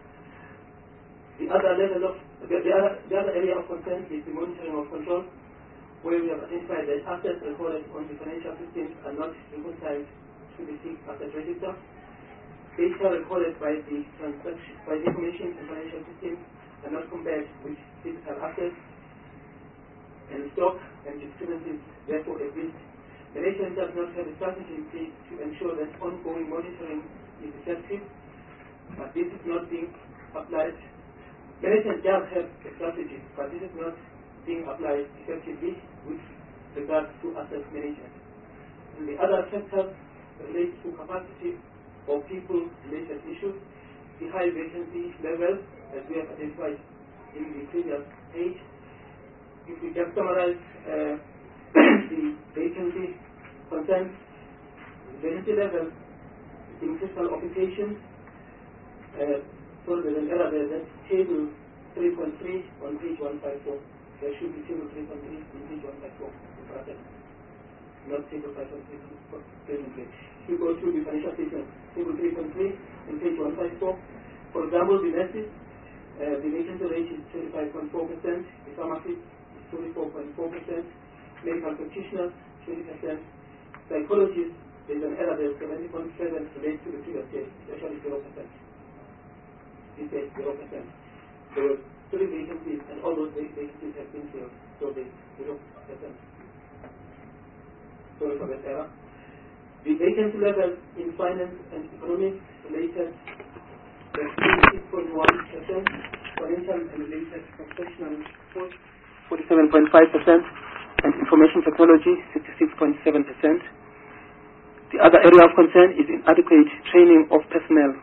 The other level of the, the, other, the other area of concern is the monitoring of control, where we have identified that assets recorded on the financial systems are not reconciled to the fixed asset register. data recorded by the transaction by the information and financial systems are not compared with physical assets and stock, and discrepancies therefore exist. Management does not have a strategy in place to ensure that ongoing monitoring is effective, but this is not being applied. Management does have a strategy, but this is not being applied effectively with regard to asset management. And the other factors relate to capacity or people-related issues, the high vacancy level, as we have identified in the previous page. If we just summarize uh, the vacancy concerns, the vacancy level in fiscal occupations, uh, so there's an error there, that's table three point three on page one fifty-four. There should be table three point three on page one fifty-four, not table five point three presently. If you go to the financial statement, table three point three on page one fifty-four, for example, the nurses, uh, the vacancy rate is twenty-five point four percent, the pharmacists twenty-four point four percent, medical practitioners twenty percent, psychologists, there's an error there, seventy point seven relates to the previous year, it's actually zero percent. This is zero percent. There were three vacancies and all those vacancies have been filled, so there's zero percent. Sorry for that error. The vacancy level in finance and economics related six point one percent, financial and related professional forty-seven point five percent, and information technology sixty-six point seven percent. The other area of concern is inadequate training of personnel.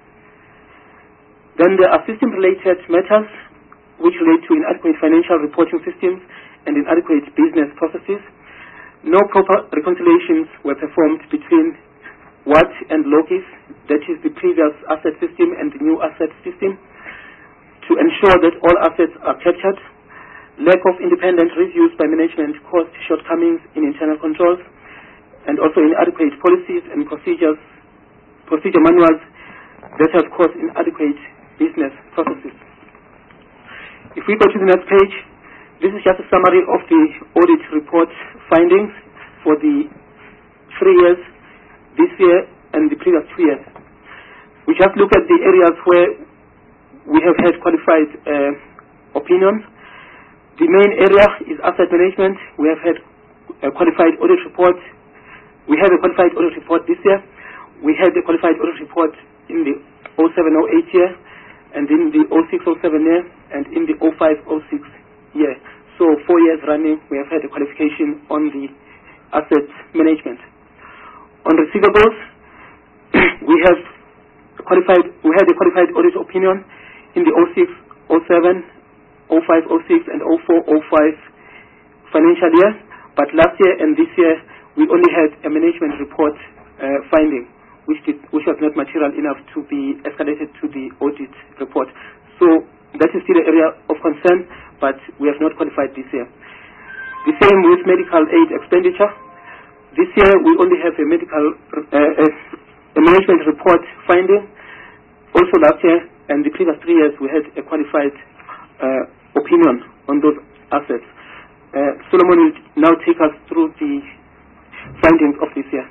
Then there are system-related matters which relate to inadequate financial reporting systems and inadequate business processes. No proper reconciliations were performed between W A T and LOGIS, that is the previous asset system and the new asset system, to ensure that all assets are captured. Lack of independent reviews by management caused shortcomings in internal controls, and also inadequate policies and procedures, procedure manuals that have caused inadequate business processes. If we go to the next page, this is just a summary of the audit report findings for the three years, this year and the previous two years. We just look at the areas where we have had qualified uh, opinions. The main area is asset management. We have had a qualified audit report. We have a qualified audit report this year. We had a qualified audit report in the oh seven oh eight year, and in the oh six oh seven year, and in the oh five oh six year. So four years running, we have had a qualification on the asset management. On receivables, we have qualified. We had a qualified audit opinion in the oh six oh seven, oh five oh six, and oh four oh five financial year. But last year and this year, we only had a management report uh, finding, which did, which was not material enough to be escalated to the audit report. So that is still an area of concern, but we have not qualified this year. The same with medical aid expenditure. This year we only have a medical uh, a management report finding. Also last year and the previous three years we had a qualified uh, opinion on those assets. Uh, Solomon will now take us through the findings of this year.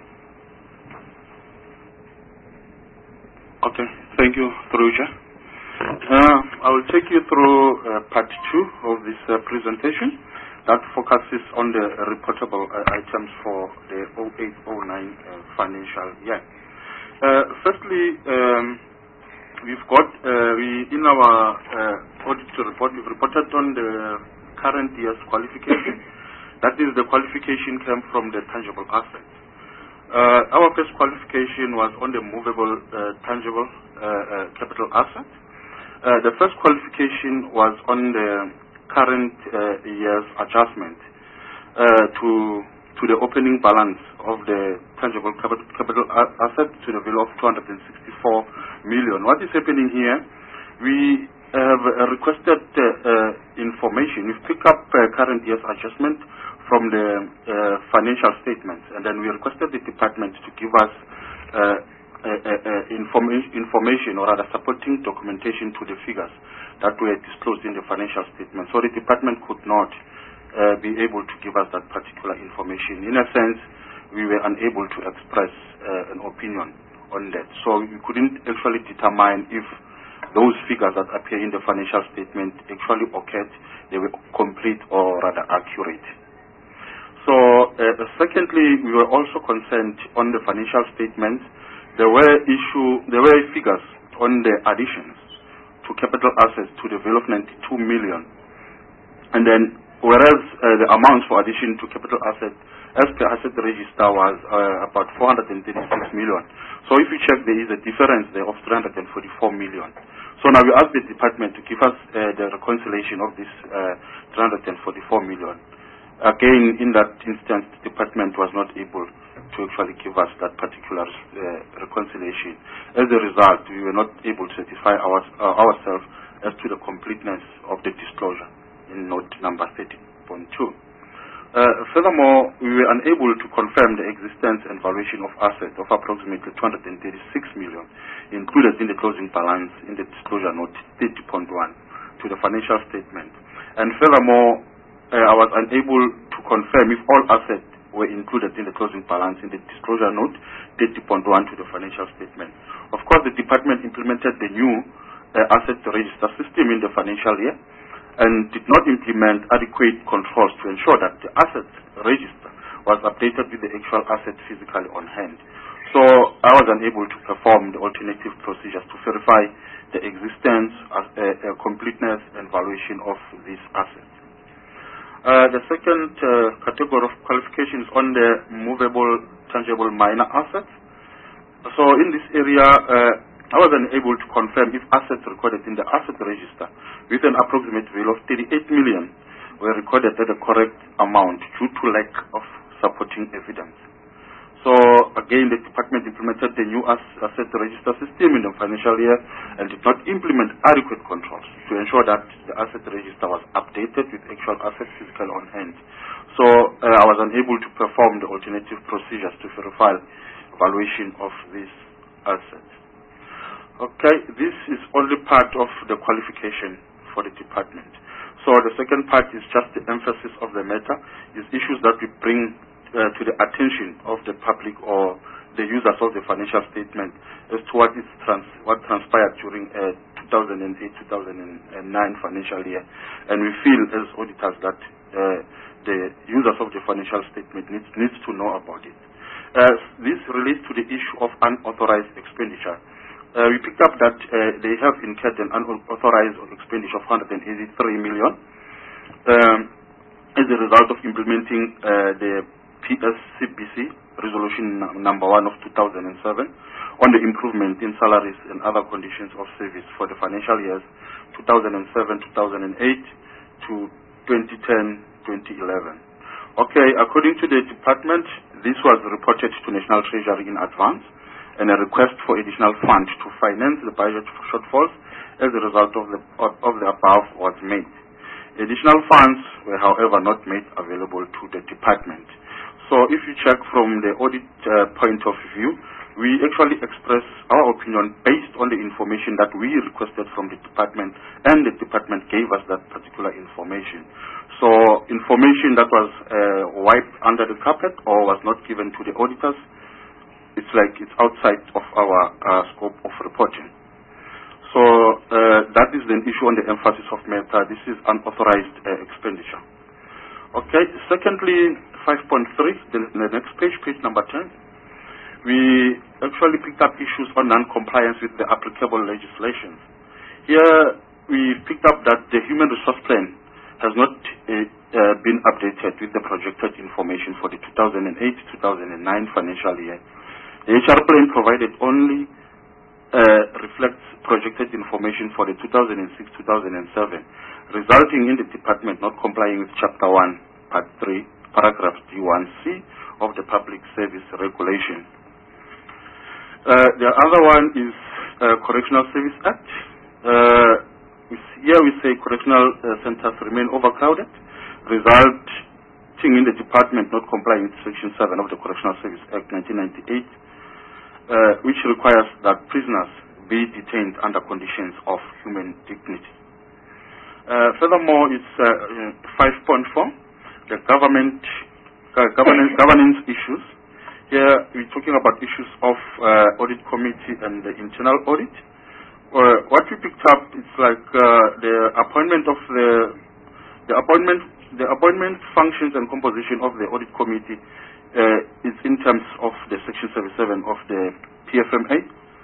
Okay, thank you, Thuruja. Uh, I will take you through uh, part two of this uh, presentation that focuses on the uh, reportable uh, items for the oh eight oh nine uh, financial year. Uh, firstly, um, we've got, uh, we, in our uh, audit report, we've reported on the current year's qualification. That is, the qualification came from the tangible assets. Uh, our first qualification was on the movable uh, tangible uh, uh, capital asset. Uh, the first qualification was on the current uh, year's adjustment uh, to to the opening balance of the tangible capital, capital asset to the value of two hundred sixty-four million. What is happening here? We have uh, requested uh, uh, information. We've picked up uh, current year's adjustment from the uh, financial statements, and then we requested the department to give us uh, uh, uh, informa information or rather supporting documentation to the figures that were disclosed in the financial statement. So the department could not uh, be able to give us that particular information. In a sense, we were unable to express uh, an opinion on that. So we couldn't actually determine if those figures that appear in the financial statement actually occurred, they were complete or rather accurate. So uh, secondly, we were also concerned on the financial statements. There were issue, there were figures on the additions to capital assets to the value of ninety-two million. And then, whereas uh, the amount for addition to capital assets as per asset register was uh, about four hundred thirty-six million. So if you check, there is a difference there of three hundred forty-four million. So now we ask the department to give us uh, the reconciliation of this uh, three hundred forty-four million. Again, in that instance, the department was not able to actually give us that particular uh, reconciliation. As a result, we were not able to satisfy our, uh, ourselves as to the completeness of the disclosure in note number thirty point two. Uh, furthermore, we were unable to confirm the existence and valuation of assets of approximately two hundred thirty-six million included in the closing balance in the disclosure note thirty point one to the financial statement. And furthermore, uh, I was unable to confirm if all assets were included in the closing balance in the disclosure note thirty point one to the financial statement. Of course, the department implemented the new uh, asset register system in the financial year and did not implement adequate controls to ensure that the asset register was updated with the actual asset physically on hand. So I was unable to perform the alternative procedures to verify the existence, uh, uh, completeness and valuation of these assets. Uh, the second uh, category of qualifications on the movable, tangible minor assets. So in this area, uh, I was unable to confirm if assets recorded in the asset register with an approximate value of thirty-eight million were recorded at the correct amount due to lack of supporting evidence. So again, the department implemented the new asset register system in the financial year and did not implement adequate controls to ensure that the asset register was updated with actual assets physically on hand. So uh, I was unable to perform the alternative procedures to verify valuation of these assets. Okay, this is only part of the qualification for the department. So the second part is just the emphasis of the matter, is issues that we bring uh, to the attention of the public or the users of the financial statement as to what is trans what transpired during uh, two thousand eight two thousand nine financial year. And we feel as auditors that uh, the users of the financial statement needs, needs to know about it. Uh, this relates to the issue of unauthorized expenditure. Uh, we picked up that uh, they have incurred an unauthorized expenditure of one hundred eighty-three million um, as a result of implementing uh, the P S C B C resolution number one of two thousand seven on the improvement in salaries and other conditions of service for the financial years two thousand seven to two thousand eight to twenty ten to twenty eleven. Okay, according to the department, this was reported to National Treasury in advance, and a request for additional funds to finance the budget shortfalls as a result of the, of, of the above was made. Additional funds were, however, not made available to the department. So if you check from the audit uh, point of view, we actually express our opinion based on the information that we requested from the department, and the department gave us that particular information. So information that was uh, wiped under the carpet or was not given to the auditors, it's like it's outside of our uh, scope of reporting. So uh, that is the issue on the emphasis of matter. This is unauthorized uh, expenditure. Okay, secondly, five point three, the, the next page, page number ten, we actually picked up issues on non-compliance with the applicable legislation. Here, we picked up that the human resource plan has not uh, uh, been updated with the projected information for the two thousand eight to two thousand nine financial year. The H R plan provided only uh, reflects projected information for the two thousand six to two thousand seven, resulting in the department not complying with Chapter one, Part three, Paragraph D one C of the Public Service Regulation. Uh, the other one is uh, Correctional Service Act. Uh, here we say correctional uh, centers remain overcrowded, resulting in the department not complying with Section seven of the Correctional Service Act nineteen ninety-eight, uh, which requires that prisoners be detained under conditions of human dignity. Uh, furthermore, it's uh, five point four, the government uh, governance, governance issues. Here here we're talking about issues of uh, audit committee and the internal audit. Uh, what we picked up is like uh, the appointment of the the appointment the appointment functions and composition of the audit committee uh, is in terms of the section seventy-seven of the P F M A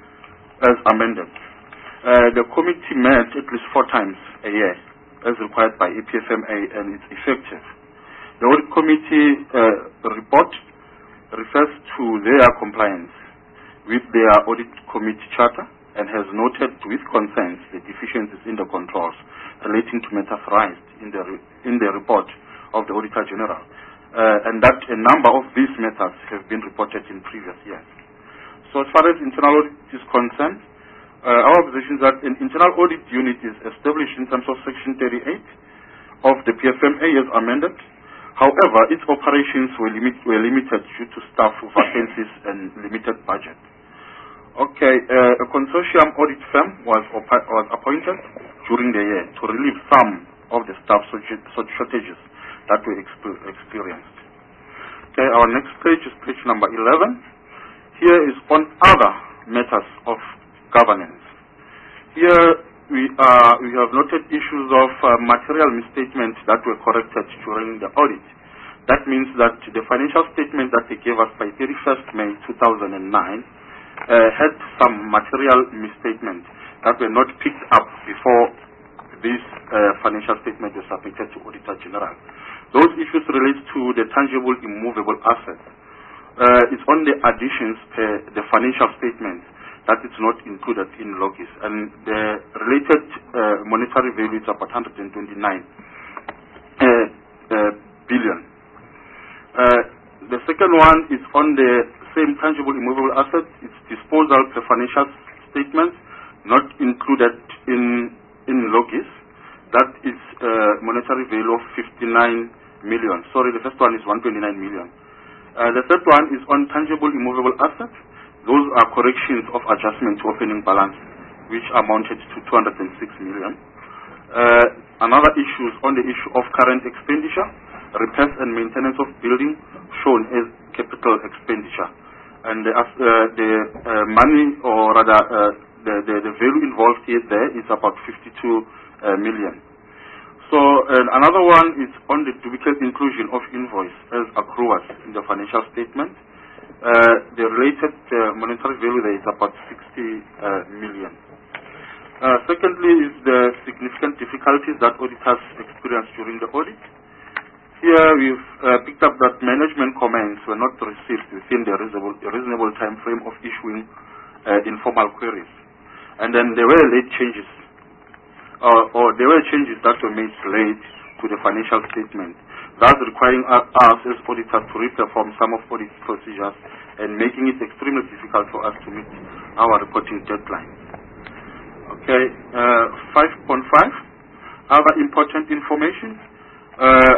as amended. Uh, the committee met at least four times a year as required by E P F M A, and it's effective. The audit committee uh, report refers to their compliance with their audit committee charter and has noted with consent the deficiencies in the controls relating to matters raised in the, in the report of the Auditor General, uh, and that a number of these matters have been reported in previous years. So as far as internal audit is concerned, uh, our position is that an internal audit unit is established in terms of Section thirty-eight of the P F M A as amended. However, its operations were, limit, were limited due to staff vacancies and limited budget. Okay, uh, a consortium audit firm was, was appointed during the year to relieve some of the staff shortages that were experienced. Okay, our next page is page number eleven. Here is on other matters of governance. Here we, uh, we have noted issues of uh, material misstatements that were corrected during the audit. That means that the financial statement that they gave us by thirty-first May two thousand nine uh, had some material misstatements that were not picked up before this uh, financial statement was submitted to Auditor General. Those issues relate to the tangible immovable assets. Uh, it's on the additions per the financial statement that is not included in logis, and the related uh, monetary value is about one hundred twenty-nine uh, uh, billion. Uh, the second one is on the same tangible immovable assets. It's disposal per financial statements not included in in logis. That is uh, monetary value of fifty-nine million. Sorry, the first one is one hundred twenty-nine million. Uh, the third one is on tangible immovable assets. Those are corrections of adjustment to opening balance, which amounted to two hundred six million. Uh, another issue is on the issue of current expenditure, repairs and maintenance of building shown as capital expenditure. And the, uh, the uh, money, or rather uh, the, the, the value involved here there is about fifty-two uh, million. So uh, another one is on the duplicate inclusion of invoice as accruals in the financial statement. Uh, the related uh, monetary value there is about sixty uh, million. Uh, secondly is the significant difficulties that auditors experienced during the audit. Here we've uh, picked up that management comments were not received within the reasonable, reasonable time frame of issuing uh, informal queries. And then there were late changes, uh, or there were changes that were made late to the financial statement, thus requiring us as auditors to re-perform some of audit procedures and making it extremely difficult for us to meet our reporting deadlines. Okay, uh, five point five, other important information. Uh,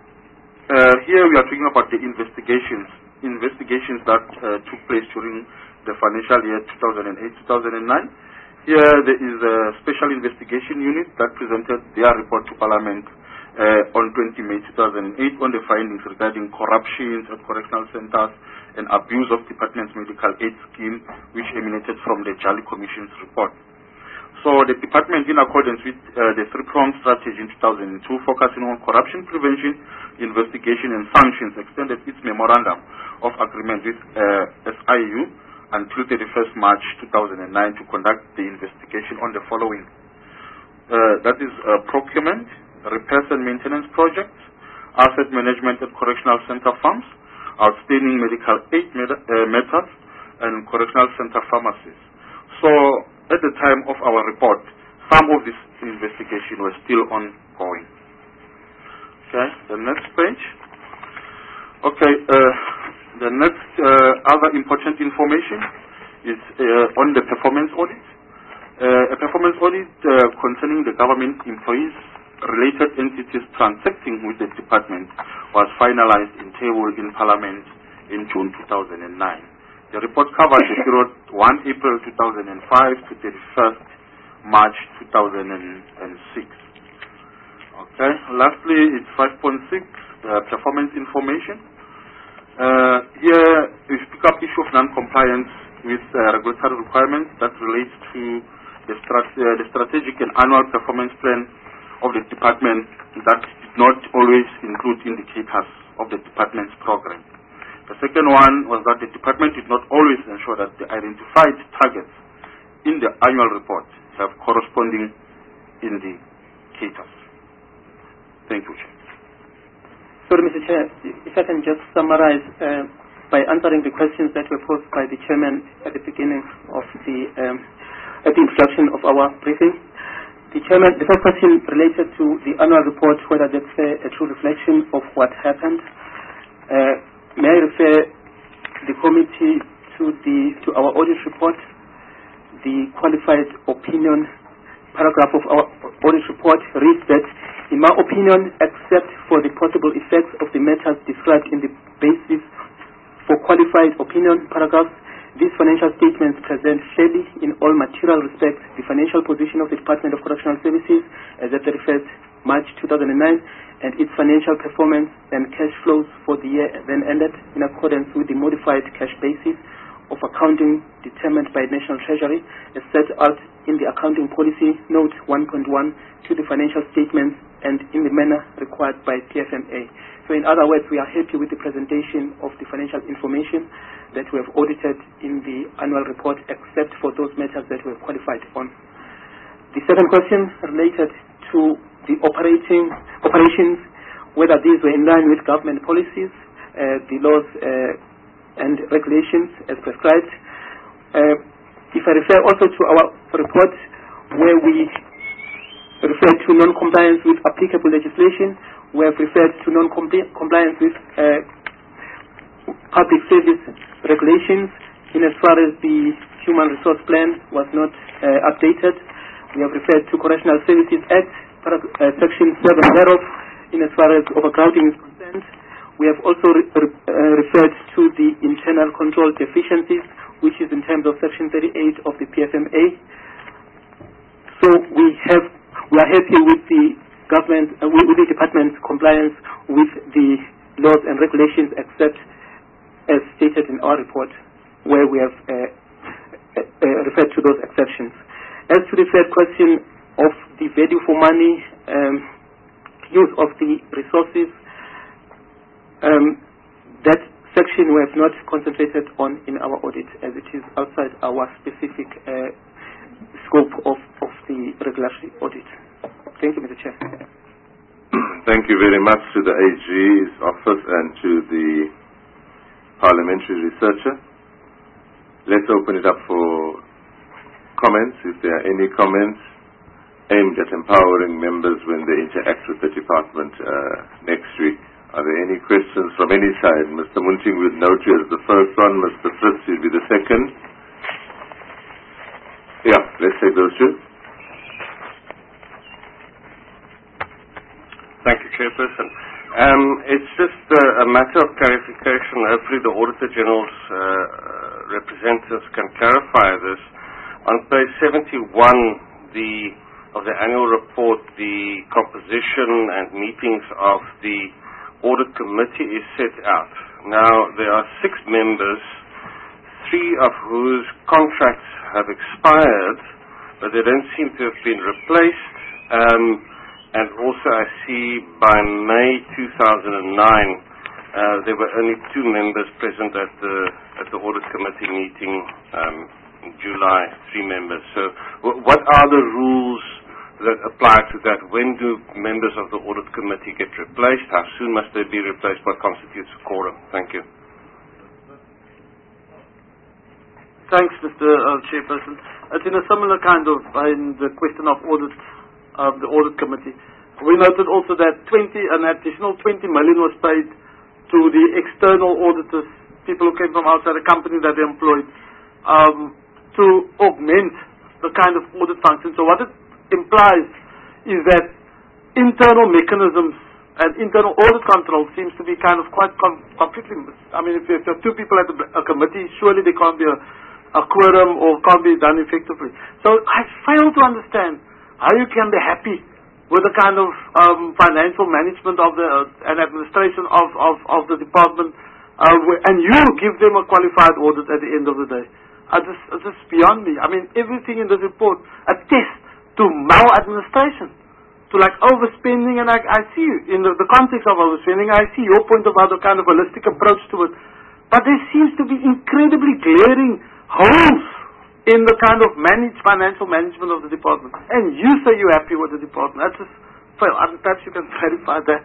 uh, here we are talking about the investigations, investigations that uh, took place during the financial year two thousand eight to two thousand nine. Here there is a special investigation unit that presented their report to Parliament Uh, on twentieth May two thousand eight on the findings regarding corruptions at correctional centers and abuse of department's medical aid scheme, which emanated from the Jolly Commission's report. So the department, in accordance with uh, the three-pronged strategy in two thousand two, focusing on corruption prevention, investigation and sanctions, extended its memorandum of agreement with uh, S I U until thirty-first March two thousand nine to conduct the investigation on the following. Uh, that is uh, procurement, repairs and maintenance projects, asset management at correctional center farms, outstanding medical aid uh, matters, and correctional center pharmacies. So, at the time of our report, some of this investigation was still ongoing. Okay, the next page. Okay, uh, the next uh, other important information is uh, on the performance audit. Uh, a performance audit uh, concerning the government employees, related entities transacting with the department was finalized in table in Parliament in June two thousand nine. The report covered the period first April two thousand five to thirty-first March two thousand six. Okay. Lastly, it's five point six, uh, performance information. Uh, here we speak compliance with uh, regulatory requirements that relates to the, strat uh, the strategic and annual performance plan of the department that did not always include indicators of the department's program. The second one was that the department did not always ensure that the identified targets in the annual report have corresponding indicators. Thank you, Chair. Sorry, Mister Chair, if I can just summarize uh, by answering the questions that were posed by the Chairman at the beginning of the, um, at the introduction of our briefing. The Chairman, the first question related to the annual report, whether that's a, a true reflection of what happened. Uh, may I refer the committee to the to our audit report, the qualified opinion paragraph of our audit report reads that, in my opinion, except for the possible effects of the matters described in the basis for qualified opinion paragraphs, these financial statements present fairly, in all material respects, the financial position of the Department of Correctional Services as at thirty-first March two thousand nine and its financial performance and cash flows for the year then ended in accordance with the modified cash basis of accounting determined by National Treasury as set out in the accounting policy note one point one to the financial statements and in the manner required by P F M A. So in other words, we are happy with the presentation of the financial information that we have audited in the annual report, except for those matters that we have qualified on. The second question related to the operating operations, whether these were in line with government policies, uh, the laws uh, and regulations as prescribed. Uh, if I refer also to our report where we refer to non-compliance with applicable legislation, we have referred to non-compliance with uh, public service regulations in as far as the Human Resource Plan was not uh, updated. We have referred to Correctional Services Act, uh, Section seven thereof, in as far as overcrowding is concerned. We have also re re uh, referred to the internal control deficiencies, which is in terms of Section thirty-eight of the P F M A. So we have we are happy with the government, uh, with, with the department's compliance with the laws and regulations, except as stated in our report, where we have uh, uh, uh, referred to those exceptions. As to the third question of the value for money um, use of the resources, um, that section we have not concentrated on in our audit, as it is outside our specific uh, scope of, of the regulatory audit. Thank you, Mister Chair. Thank you very much to the A G's office and to the parliamentary researcher. Let's open it up for comments, if there are any comments aimed at empowering members when they interact with the department uh, next week. Are there any questions from any side? Mister Munting will note you as the first one. Mister Fritz will be the second. Yeah, let's take those two. Thank you, Chairperson. Um, it's just uh, a matter of clarification. Hopefully the Auditor General's uh, representatives can clarify this. On page seventy-one the, of the annual report, the composition and meetings of the Audit Committee is set out. Now, there are six members, three of whose contracts have expired, but they don't seem to have been replaced. Um, And also I see by May two thousand nine, uh, there were only two members present at the, at the Audit Committee meeting um, in July, three members. So w what are the rules that apply to that? When do members of the Audit Committee get replaced? How soon must they be replaced? What constitutes a quorum? Thank you. Thanks, Mister Uh, Chairperson. It's in a similar kind of, in the question of audit, of the Audit Committee. We noted also that twenty, an additional twenty million was paid to the external auditors, people who came from outside the company that they employed, um, to augment the kind of audit function. So what it implies is that internal mechanisms and internal audit control seems to be kind of quite com completely, I mean, if you have two people at a committee, surely there can't be a, a quorum or can't be done effectively. So I fail to understand how you can be happy with the kind of um, financial management of the uh, and administration of, of, of the department uh, and you give them a qualified audit at the end of the day. I just, it's just beyond me. I mean, everything in this report attests to maladministration, to like overspending, and I, I see in the, the context of overspending, I see your point about the kind of holistic approach to it. But there seems to be incredibly glaring holes in the kind of managed financial management of the department. And you say you're happy with the department. That's just, well, perhaps you can clarify that.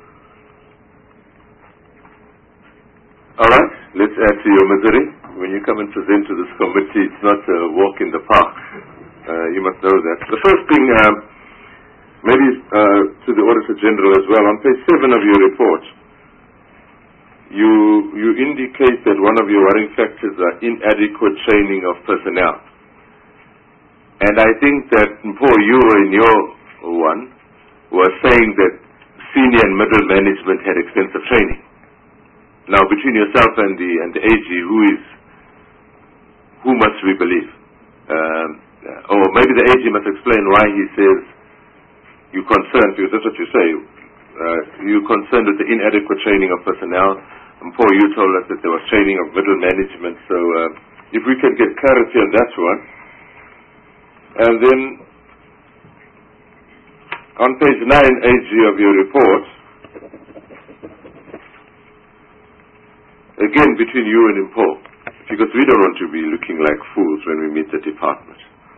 All right, let's add to your misery. When you come and present to this committee, it's not a walk in the park. Uh, you must know that. The first thing, um, maybe uh, to the Auditor General as well, on page seven of your report, you you indicate that one of your worrying factors are inadequate training of personnel. And I think that, Mpho, you were in your one, were saying that senior and middle management had extensive training. Now, between yourself and the and the A G, who is, who must we believe? Um, or maybe the A G must explain why he says you're concerned, because that's what you say. Uh, you're concerned with the inadequate training of personnel. Mpho, you told us that there was training of middle management. So, uh, if we can get clarity on that one. And then, on page nine, A G, of your report, again between you and Mpho, because we don't want to be looking like fools when we meet the department.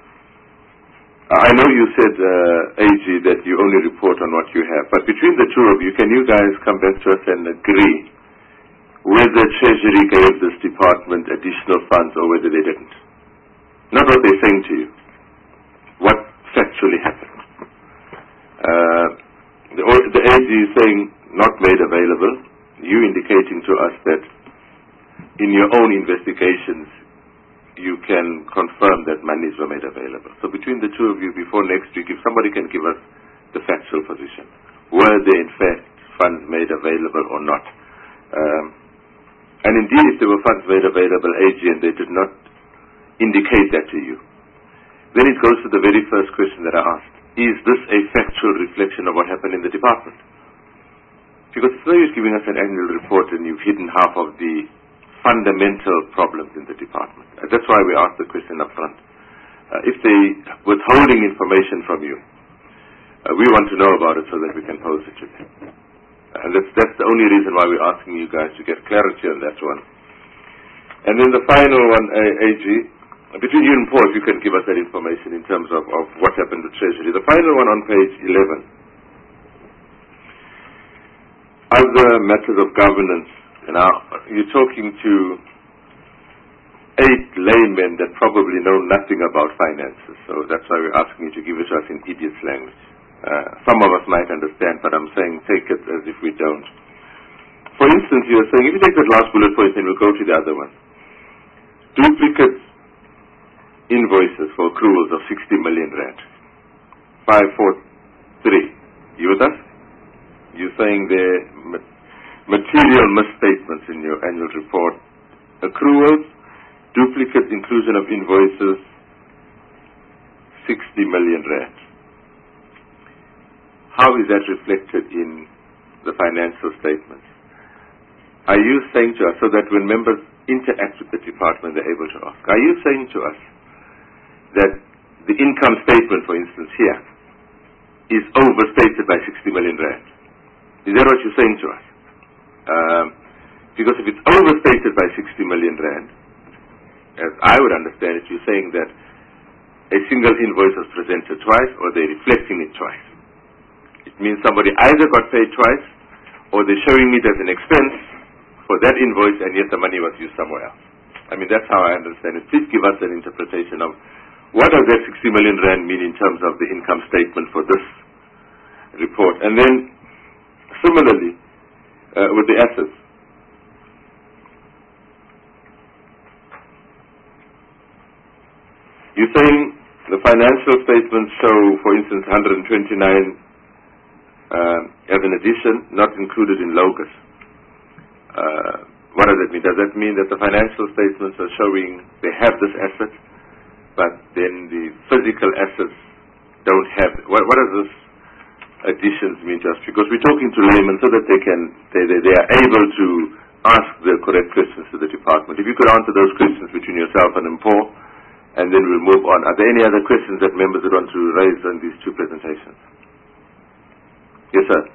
I know you said, uh, A G, that you only report on what you have, but between the two of you, can you guys come back to us and agree whether Treasury gave this department additional funds or whether they didn't? Not what they're saying to you. What factually happened? Uh, the, the A G is saying not made available. You indicating to us that in your own investigations you can confirm that monies were made available. So between the two of you, before next week, if somebody can give us the factual position, were there in fact funds made available or not? Um, and indeed, if there were funds made available, A G, and they did not indicate that to you, then it goes to the very first question that I asked. Is this a factual reflection of what happened in the department? Because it's no use giving us an annual report and you've hidden half of the fundamental problems in the department. Uh, that's why we asked the question up front. Uh, if they withholding information from you, uh, we want to know about it so that we can pose it to them. And that's, that's the only reason why we're asking you guys to get clarity on that one. And then the final one, uh, A G, between you and Mpho, if you can give us that information in terms of, of what happened to Treasury. The final one on page eleven. Other matters of governance. Now, you're talking to eight laymen that probably know nothing about finances. So that's why we're asking you to give it to us in idiot's language. Uh, some of us might understand, but I'm saying take it as if we don't. For instance, you're saying, if you take that last bullet point, then we'll go to the other one. Duplicate invoices for accruals of sixty million rand. five four three. You with us? You're saying there ma- material misstatements in your annual report. Accruals, duplicate inclusion of invoices, sixty million rand. How is that reflected in the financial statements? Are you saying to us, so that when members interact with the department, they're able to ask, are you saying to us that the income statement, for instance, here, is overstated by sixty million rand? Is that what you're saying to us? Um, because if it's overstated by sixty million rand, as I would understand it, you're saying that a single invoice was presented twice, or they're reflecting it twice. It means somebody either got paid twice, or they're showing it as an expense for that invoice, and yet the money was used somewhere else. I mean, that's how I understand it. Please give us an interpretation of what does that sixty million rand mean in terms of the income statement for this report. And then, similarly, uh, with the assets. You're saying the financial statements show, for instance, one hundred twenty-nine uh, as an addition, not included in Logos. Uh, what does that mean? Does that mean that the financial statements are showing they have this asset, but then the physical assets don't have it? What, what does this additions mean to us? Because we're talking to laymen so that they can they, they, they are able to ask the correct questions to the department. If you could answer those questions between yourself and Mpho, and then we'll move on. Are there any other questions that members would want to raise on these two presentations? Yes, sir.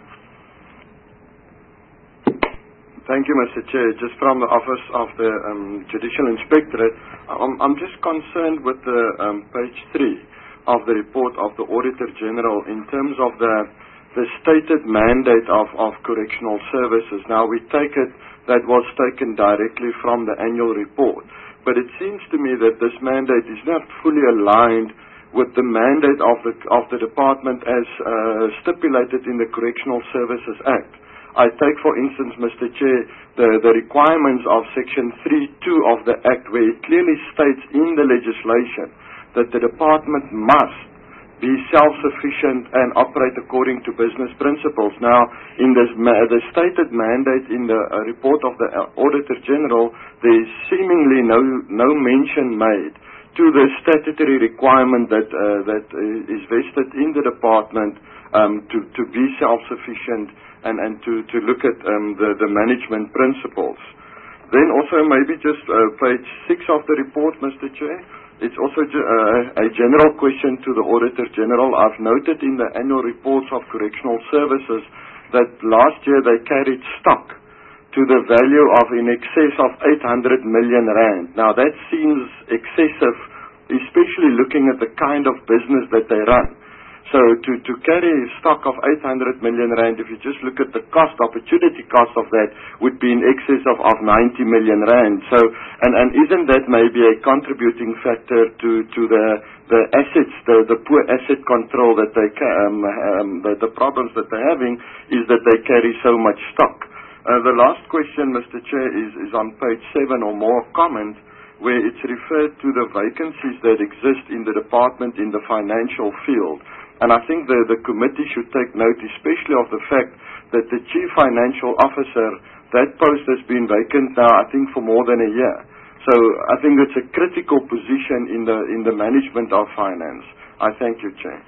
Thank you, Mister Chair. Just from the Office of the um, Judicial Inspectorate, I'm, I'm just concerned with the um, page three of the report of the Auditor General in terms of the, the stated mandate of, of correctional services. Now, we take it that was taken directly from the annual report, but it seems to me that this mandate is not fully aligned with the mandate of the, of the department as uh, stipulated in the Correctional Services Act. I take, for instance, Mister Chair, the, the requirements of Section three two of the Act, where it clearly states in the legislation that the department must be self-sufficient and operate according to business principles. Now, in this ma the stated mandate in the uh, report of the Auditor General, there is seemingly no, no mention made to the statutory requirement that, uh, that is vested in the department um, to, to be self-sufficient and, and to, to look at um, the, the management principles. Then also maybe just uh, page six of the report, Mister Chair. It's also uh, a general question to the Auditor General. I've noted in the annual reports of correctional services that last year they carried stock to the value of in excess of eight hundred million rand. Now that seems excessive, especially looking at the kind of business that they run. So to, to carry stock of eight hundred million rand, if you just look at the cost, opportunity cost of that, would be in excess of, of ninety million rand. So, and, and isn't that maybe a contributing factor to, to the, the assets, the, the poor asset control that they, um, um, the, the problems that they're having is that they carry so much stock. Uh, the last question, Mister Chair, is, is on page seven or more comment, where it's referred to the vacancies that exist in the department in the financial field. And I think the, the committee should take note especially of the fact that the Chief Financial Officer, that post has been vacant now I think for more than a year. So I think it's a critical position in the, in the management of finance. I thank you, Chair.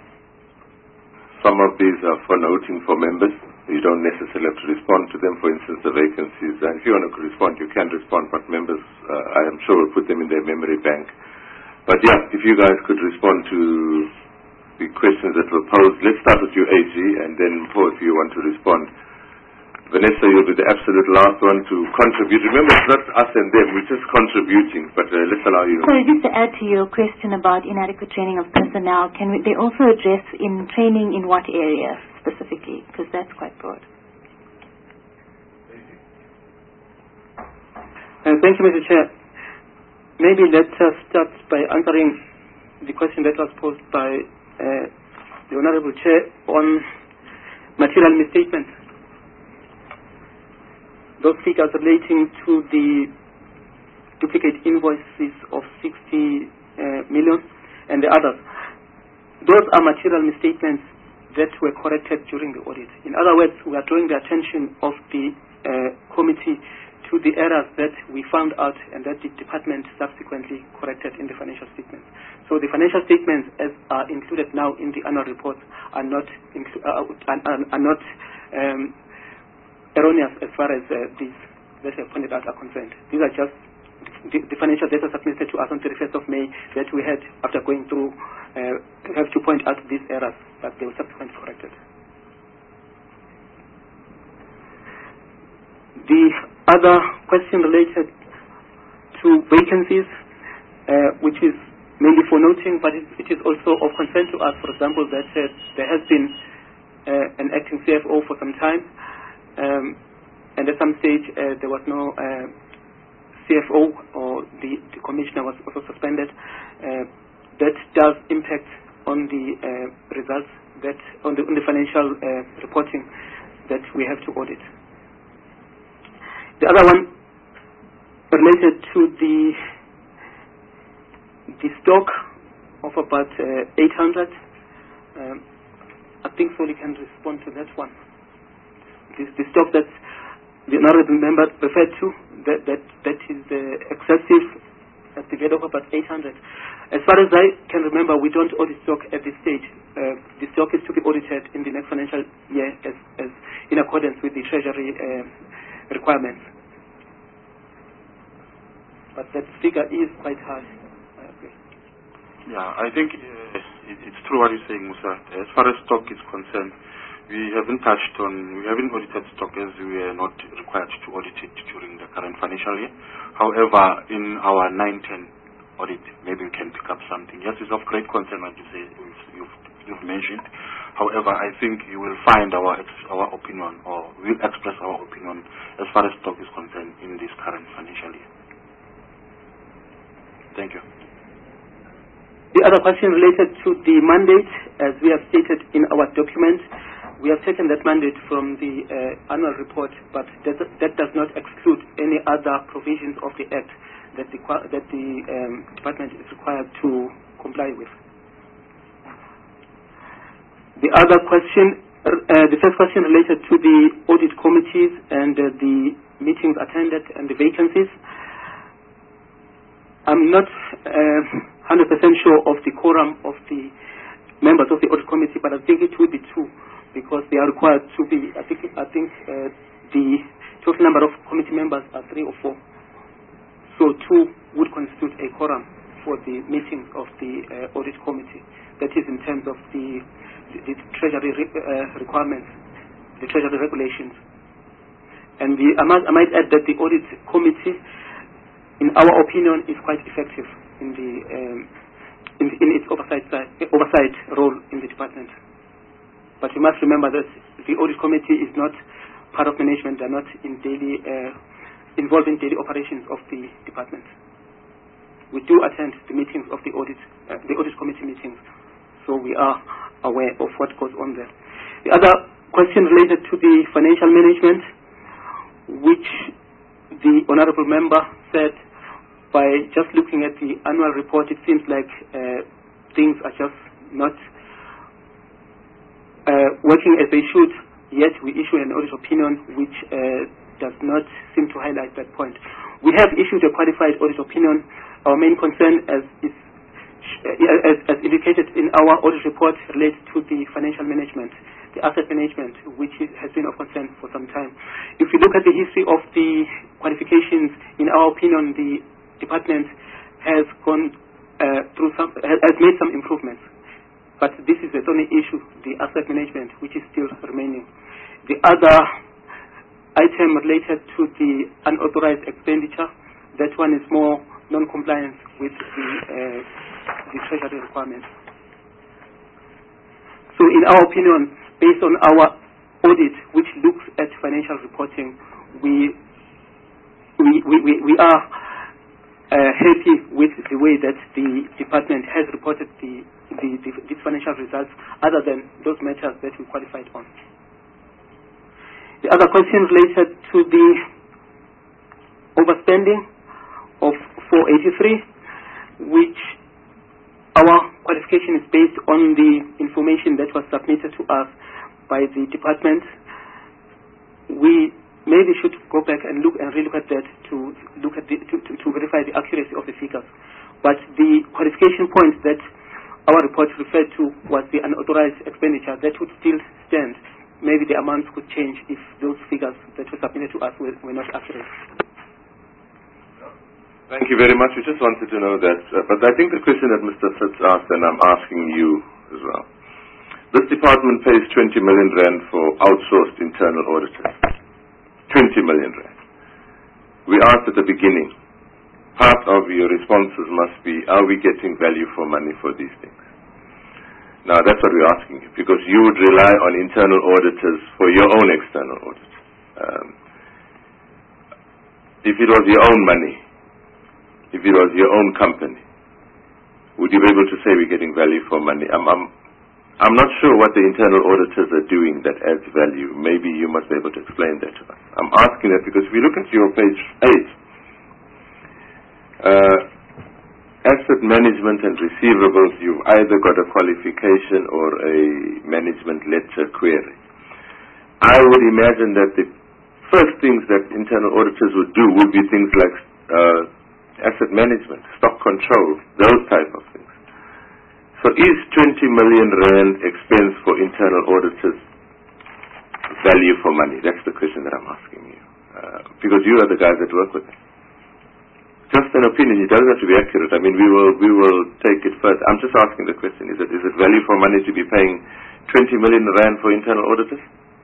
Some of these are for noting for members. You don't necessarily have to respond to them. For instance, the vacancies. And if you want to respond, you can respond, but members, uh, I am sure, will put them in their memory bank. But yeah, if you guys could respond to the questions that were posed. Let's start with you, A G, and then Paul, if you want to respond. Vanessa, you'll be the absolute last one to contribute. Remember, it's not us and them, we're just contributing, but uh, let's allow you. Sorry, just to add to your question about inadequate training of personnel, can we, they also address in training in what area specifically? Because that's quite broad. Uh, thank you, Mister Chair. Maybe let's uh, start by answering the question that was posed by Uh, the Honorable Chair on material misstatements. Those figures relating to the duplicate invoices of sixty uh, million and the others. Those are material misstatements that were corrected during the audit. In other words, we are drawing the attention of the uh, committee to the errors that we found out and that the department subsequently corrected in the financial statements. So the financial statements, as are included now in the annual reports, are not uh, are, are not um, erroneous as far as uh, these that have pointed out are concerned. These are just the, the financial data submitted to us on the thirty-first of May that we had, after going through, uh, have to point out these errors, but they were subsequently corrected. The other question related to vacancies, uh, which is mainly for noting, but it, it is also of concern to us, for example, that uh, there has been uh, an acting C F O for some time, um, and at some stage uh, there was no uh, C F O, or the, the commissioner was also suspended. Uh, that does impact on the uh, results, that on the, on the financial uh, reporting that we have to audit. The other one related to the the stock of about uh, eight hundred. Um, I think Soli can respond to that one. This, the stock that the honorable member referred to, that that that is uh, excessive at the rate of about eight hundred. As far as I can remember, we don't audit stock at this stage. Uh, the stock is to be audited in the next financial year, as, as in accordance with the Treasury Uh, requirements. but that figure is quite high. I agree. Yeah, I think uh, it, it's true what you're saying, Musa. As far as stock is concerned, we haven't touched on, we haven't audited stock as we are not required to audit it during the current financial year. However, in our nine ten audit, maybe we can pick up something. Yes, it's of great concern what you say, you've, you've mentioned. However, I think you will find our our opinion, or we'll express our opinion as far as stock is concerned in this current financial year. Thank you. The other question related to the mandate, as we have stated in our document, we have taken that mandate from the uh, annual report, but that, that does not exclude any other provisions of the Act that the, that the um, department is required to comply with. The other question, uh, the first question related to the audit committees and uh, the meetings attended and the vacancies. I'm not uh, one hundred percent sure of the quorum of the members of the audit committee, but I think it will be two, because they are required to be, I think, I think uh, the total number of committee members are three or four. So two would constitute a quorum for the meetings of the uh, audit committee. That is in terms of the the, the treasury re, uh, requirements, the treasury regulations. And the, I, must, I might add that the audit committee, in our opinion, is quite effective in the um, in, the, in its oversight side, oversight role in the department. But you must remember that the audit committee is not part of management; they are not in daily uh, involved in daily operations of the department. We do attend the meetings of the audit, uh, the audit committee meetings, so we are aware of what goes on there. The other question related to the financial management, which the honourable member said, by just looking at the annual report, it seems like uh, things are just not uh, working as they should. Yet we issue an audit opinion which uh, does not seem to highlight that point. We have issued a qualified audit opinion. Our main concern, as is As, as indicated in our audit report, relates to the financial management, the asset management, which is, has been of concern for some time. If you look at the history of the qualifications, in our opinion, the department has gone uh, through some, has made some improvements. But this is the only issue, the asset management, which is still remaining. The other item related to the unauthorized expenditure, that one is more non-compliance with the uh, the treasury requirements. So in our opinion, based on our audit, which looks at financial reporting, we we we, we, we are uh, happy with the way that the department has reported the, the, the these financial results, other than those matters that we qualified on. The other question related to the overspending of four eighty-three, which our qualification is based on the information that was submitted to us by the department. We maybe should go back and look and relook at that to look at the, to, to, to verify the accuracy of the figures. But the qualification point that our report referred to was the unauthorized expenditure. That would still stand. Maybe the amounts could change if those figures that were submitted to us were, were not accurate. Thank you very much. We just wanted to know that. Uh, but I think the question that Mister Fitz asked, and I'm asking you as well. This department pays twenty million rand for outsourced internal auditors. twenty million rand. We asked at the beginning, part of your responses must be, are we getting value for money for these things? Now that's what we're asking you, because you would rely on internal auditors for your own external audit. Um, if it was your own money, if it was your own company, would you be able to say we're getting value for money? I'm, I'm, I'm not sure what the internal auditors are doing that adds value. Maybe you must be able to explain that to us. I'm asking that because if we look at your page eight, uh, asset management and receivables, you've either got a qualification or a management letter query. I would imagine that the first things that internal auditors would do would be things like uh, asset management, stock control, those type of things. So is twenty million rand expense for internal auditors value for money? That's the question that I'm asking you. Uh, because you are the guys that work with them. just an opinion. It doesn't have to be accurate. I mean, we will we will take it further. I'm just asking the question: Is it is it value for money to be paying twenty million rand for internal auditors?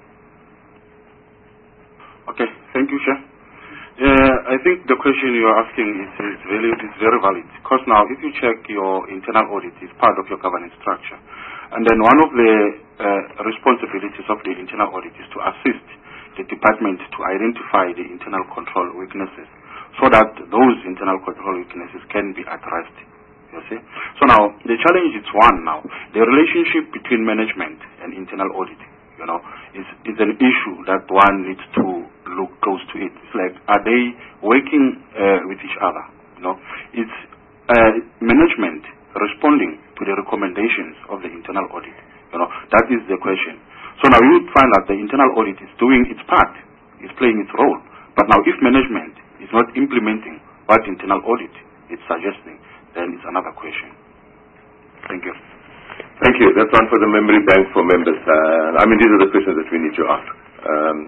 Okay, thank you, Chair. Uh, I think the question you are asking is, is, very, is very valid, because now if you check your internal audit, it's part of your governance structure. And then one of the uh, responsibilities of the internal audit is to assist the department to identify the internal control weaknesses so that those internal control weaknesses can be addressed. You see? So now, the challenge is one now. The relationship between management and internal audit, you know, is, is an issue that one needs to look close to it. It's like, are they working uh, with each other? You know, it's uh, management responding to the recommendations of the internal audit. You know, that is the question. So now you find that the internal audit is doing its part, is playing its role. But now if management is not implementing what internal audit is suggesting, then it's another question. Thank you. Thank you. That's one for the memory bank for members. Uh, I mean, these are the questions that we need to ask. Um,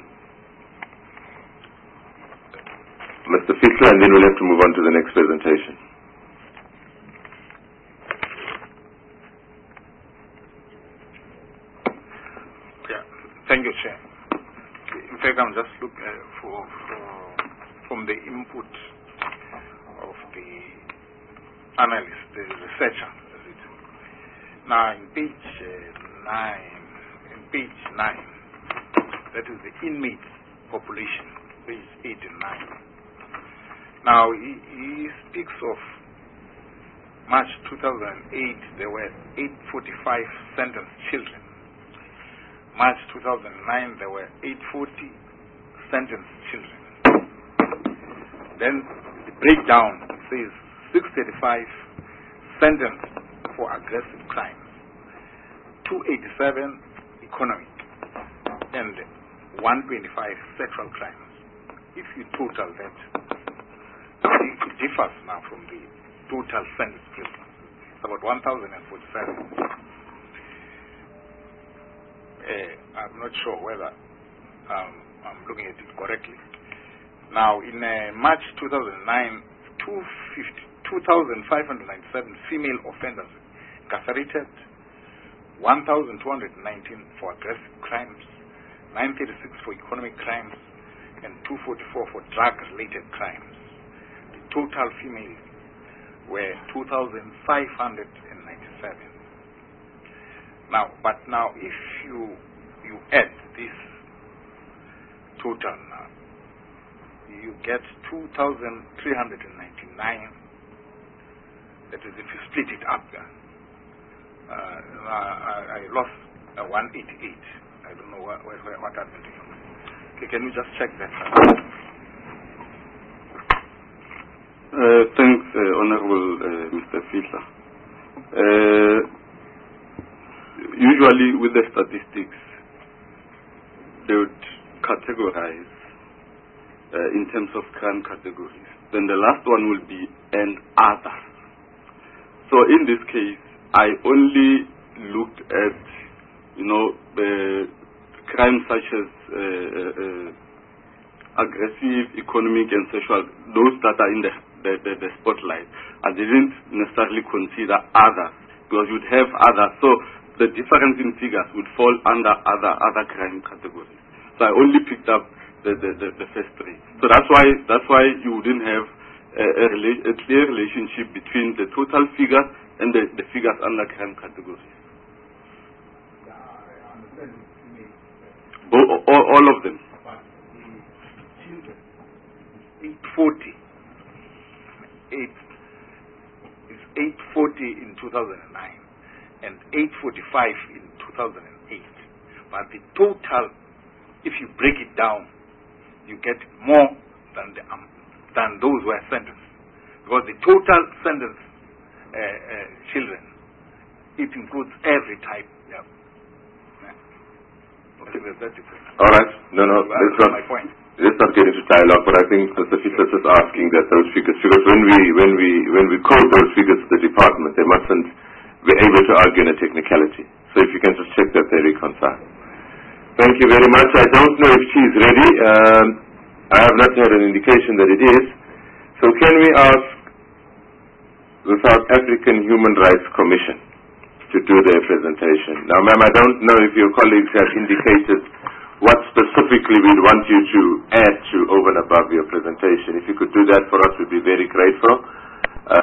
Mister Fiedler, and then we'll have to move on to the next presentation. Yeah. Thank you, Chair. In fact, I'm just looking uh, for, for from the input of the analyst, the researcher. Now, in page uh, nine, in page nine, that is the inmate population, page eight and nine. Now, he, he speaks of March two thousand eight, there were eight hundred forty-five sentenced children. March two thousand nine, there were eight hundred forty sentenced children. Then the breakdown says six hundred thirty-five sentenced for aggressive crimes, two hundred eighty-seven economic, and one hundred twenty-five sexual crimes. If you total that, it differs now from the total sentenced prisoners. It's about one thousand forty-seven. Uh, I'm not sure whether um, I'm looking at it correctly. Now, in uh, March two thousand nine, two thousand five hundred ninety-seven female offenders incarcerated, one thousand two hundred nineteen for aggressive crimes, nine hundred thirty-six for economic crimes, and two hundred forty-four for drug-related crimes. The total females were two thousand five hundred ninety-seven. Now, but now if you you add this total now, you get two thousand three hundred ninety-nine. That is, if you split it up, uh, I, I lost uh, one hundred eighty-eight. I don't know what, what, what happened to you. Okay, can we just check that? Uh, thanks, uh, Honorable uh, Mister Fiedler. Uh, usually with the statistics, they would categorize uh, in terms of crime categories. Then the last one will be and others. So in this case, I only looked at, you know, the crimes such as uh, uh, aggressive, economic, and sexual, those that are in the, the, the, the spotlight. I didn't necessarily consider others, because you'd have others. So the difference in figures would fall under other other crime categories. So I only picked up the, the, the, the first three. So that's why that's why you wouldn't have a, a, rela a clear relationship between the total figures and the, the figures under crime categories. Bo all, all of them. eight forty. Eight is eight forty in two thousand nine and eight forty-five in two thousand eight. But the total, if you break it down, you get more than the um, than those who are sentenced, because the total sentenced uh, uh, children, it includes every type. Yeah. Yeah. Okay, that's it. All right. No, no. Well, that's that's not my point. Let's not get into dialogue, but I think Mister Fiedler is asking that those figures, because when we when we when we quote those figures to the department, they mustn't be able to argue in a technicality. So if you can just check that they reconcile. Thank you very much. I don't know if she's ready. Um, I have not had an indication that it is. So can we ask the South African Human Rights Commission to do their presentation? Now, ma'am, I don't know if your colleagues have indicated what specifically we'd want you to add to over and above your presentation. If you could do that for us, we'd be very grateful. Uh,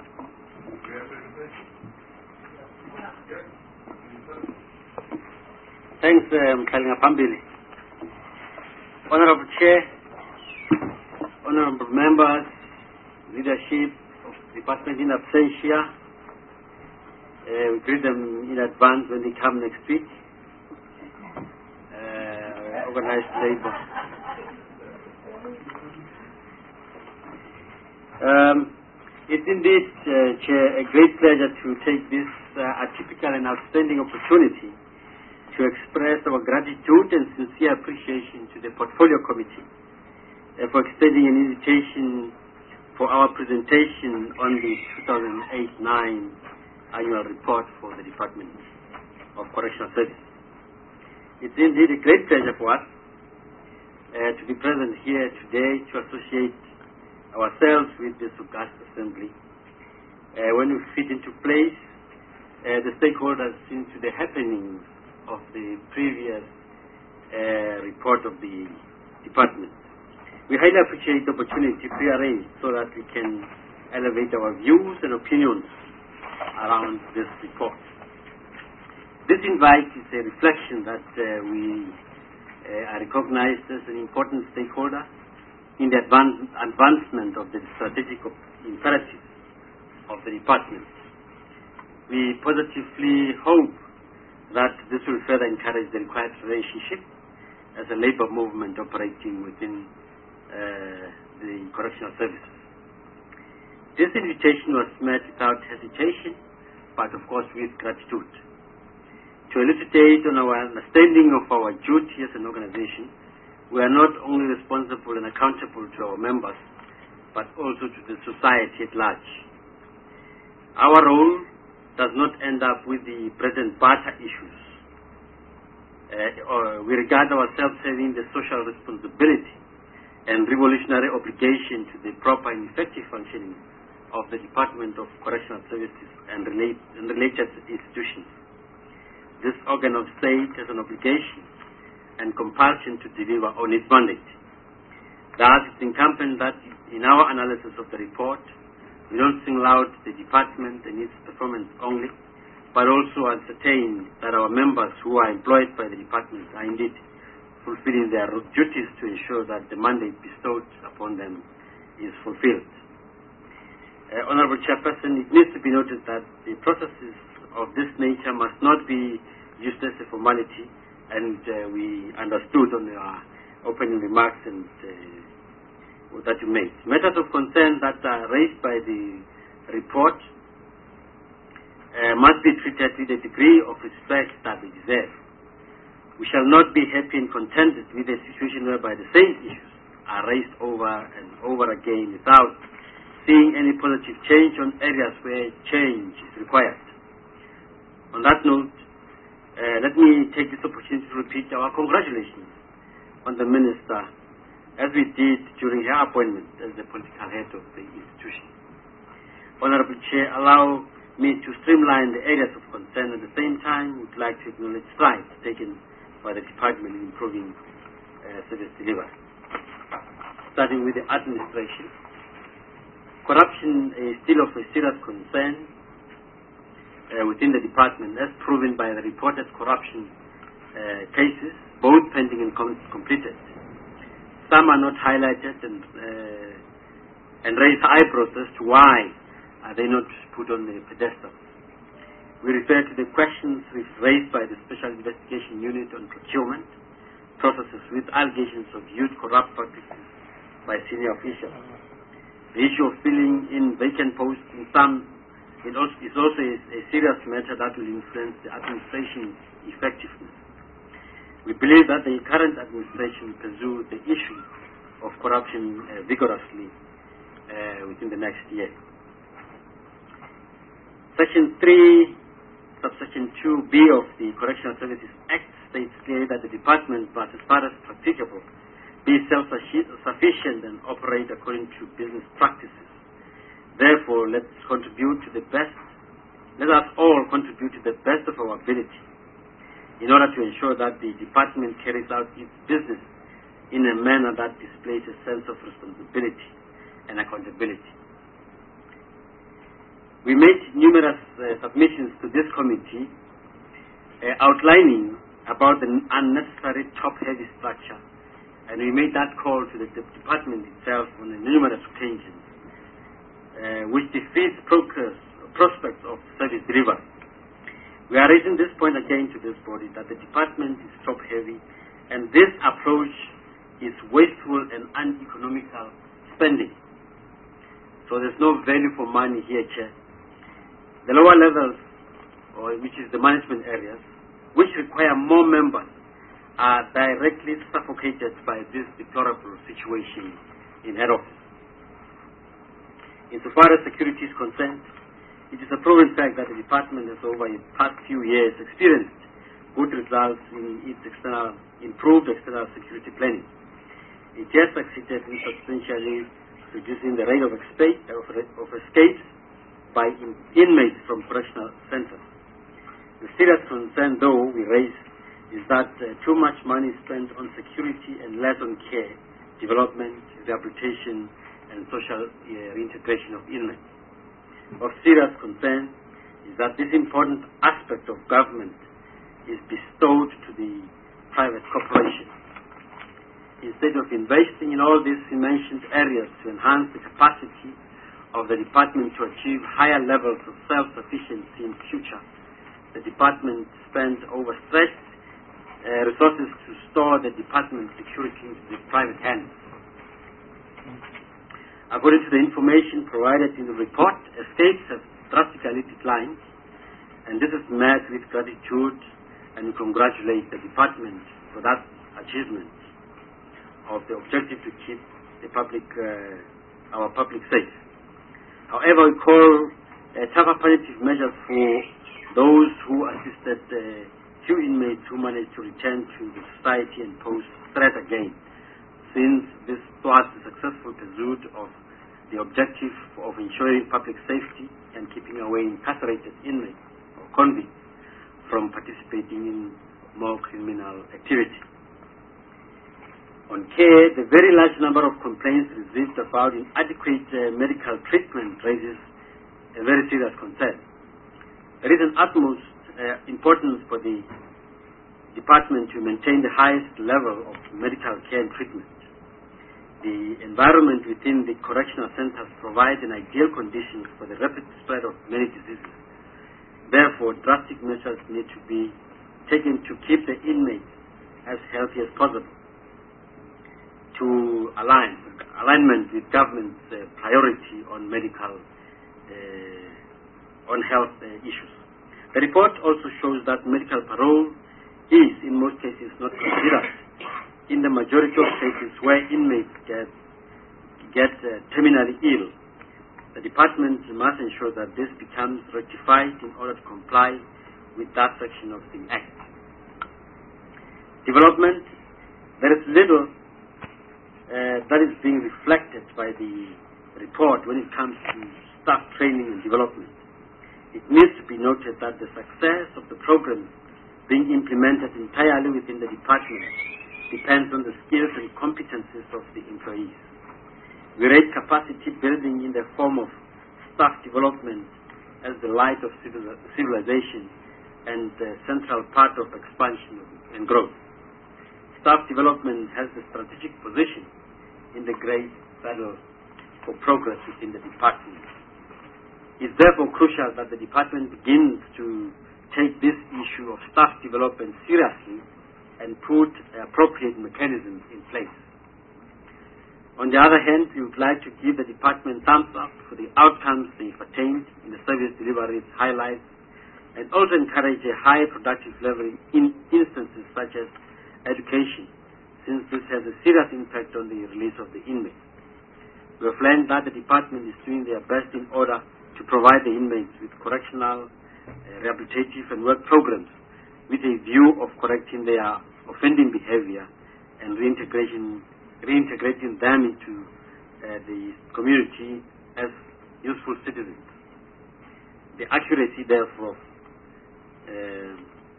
Thanks, um, Kalinga Pambili. Honorable Chair, honorable members, leadership of the department in absentia, uh, we greet them in advance when they come next week. Uh, organized labor. Um, it's indeed, uh, Chair, a great pleasure to take this uh, atypical and outstanding opportunity to express our gratitude and sincere appreciation to the Portfolio Committee uh, for extending an invitation for our presentation on the two thousand eight nine annual report for the Department of Correctional Services. It's indeed a great pleasure for us uh, to be present here today to associate ourselves with this august assembly. Uh, when we fit into place, uh, the stakeholders into the happenings of the previous uh, report of the department. We highly appreciate the opportunity pre-arranged so that we can elevate our views and opinions around this report. This invite is a reflection that uh, we uh, are recognized as an important stakeholder in the advance, advancement of the strategic imperatives of the department. We positively hope that this will further encourage the required relationship as a labor movement operating within uh, the correctional services. This invitation was met without hesitation, but of course with gratitude. To elucidate on our understanding of our duty as an organization, we are not only responsible and accountable to our members, but also to the society at large. Our role does not end up with the bread and butter issues. Uh, or we regard ourselves having the social responsibility and revolutionary obligation to the proper and effective functioning of the Department of Correctional Services and, relate, and related institutions. This organ of state has an obligation and compulsion to deliver on its mandate. Thus, it's incumbent that in our analysis of the report, we don't single out the department and its performance only, but also ascertain that our members who are employed by the department are indeed fulfilling their duties to ensure that the mandate bestowed upon them is fulfilled. Uh, Honorable Chairperson, it needs to be noted that the processes of this nature must not be used as a formality, and uh, we understood on our opening remarks and uh, that you made. Matters of concern that are raised by the report uh, must be treated with a degree of respect that they deserve. We shall not be happy and contented with a situation whereby the same issues are raised over and over again without seeing any positive change on areas where change is required. On that note, uh, let me take this opportunity to repeat our congratulations on the Minister, as we did during her appointment as the political head of the institution. Honorable Chair, allow me to streamline the areas of concern. At the same time, we would like to acknowledge strides taken by the department in improving uh, service delivery. Starting with the administration, corruption is still of a serious concern uh, within the department, as proven by the reported corruption uh, cases, both pending and com completed. Some are not highlighted and, uh, and raise eyebrows as to why are they not put on the pedestal. We refer to the questions raised by the Special Investigation Unit on procurement processes with allegations of huge corrupt practices by senior officials. The issue of filling in vacant posts in some it also, is also a, a serious matter that will influence the administration's effectiveness. We believe that the current administration will pursue the issue of corruption uh, vigorously uh, within the next year. Section three, subsection two B of the Correctional Services Act states clearly that the department must, as far as practicable, be self-sufficient and operate according to business practices Therefore, let's contribute to the best, let us all contribute to the best of our ability in order to ensure that the department carries out its business in a manner that displays a sense of responsibility and accountability. We made numerous uh, submissions to this committee uh, outlining about the unnecessary top-heavy structure, and we made that call to the, the department itself on numerous occasions, uh, which defeats progress, prospects of service delivery. We are raising this point again to this body that the department is top-heavy, and this approach is wasteful and uneconomical spending. So there's no value for money here, Chair. The lower levels, or which is the management areas, which require more members, are directly suffocated by this deplorable situation in head office. Insofar as security is concerned, it is a proven fact that the department has over the past few years experienced good results in its external, improved external security planning. It has succeeded in substantially reducing the rate of, escape, of, of escapes by in, inmates from correctional centers. The serious concern, though, we raise is that uh, too much money is spent on security and less on care, development, rehabilitation, and social uh, reintegration of inmates. Of serious concern is that this important aspect of government is bestowed to the private corporation. Instead of investing in all these mentioned areas to enhance the capacity of the department to achieve higher levels of self-sufficiency in future, the department spends overstretched uh, resources to store the department's security into the private hands. According to the information provided in the report, escapes have drastically declined, and this is met with gratitude, and we congratulate the department for that achievement of the objective to keep the public, uh, our public safe. However, we call uh, tougher punitive measures for those who assisted uh, few inmates who managed to return to the society and pose threat again, since this thwarts the successful pursuit of the objective of ensuring public safety and keeping away incarcerated inmates or convicts from participating in more criminal activity. On care, the very large number of complaints received about inadequate uh, medical treatment raises a very serious concern. There is an utmost uh, importance for the department to maintain the highest level of medical care and treatment. The environment within the correctional centers provides an ideal condition for the rapid spread of many diseases. Therefore, drastic measures need to be taken to keep the inmates as healthy as possible, to align alignment with government's uh, priority on medical, uh, on health uh, issues. The report also shows that medical parole is, in most cases, not considered in the majority of cases where inmates get, get uh, terminally ill. The department must ensure that this becomes rectified in order to comply with that section of the Act. Development, there is little uh, that is being reflected by the report when it comes to staff training and development. It needs to be noted that the success of the programs being implemented entirely within the department depends on the skills and competencies of the employees. We rate capacity building in the form of staff development as the light of civil, civilization and the central part of expansion and growth. Staff development has a strategic position in the great battle for progress within the department. It's therefore crucial that the department begins to take this issue of staff development seriously and put appropriate mechanisms in place. On the other hand, we would like to give the department thumbs up for the outcomes they've attained in the service delivery highlights, and also encourage a high productive level in instances such as education, since this has a serious impact on the release of the inmates. We have learned that the department is doing their best in order to provide the inmates with correctional, uh, rehabilitative and work programs with a view of correcting their offending behavior and reintegration, reintegrating them into uh, the community as useful citizens. The accuracy, therefore, uh,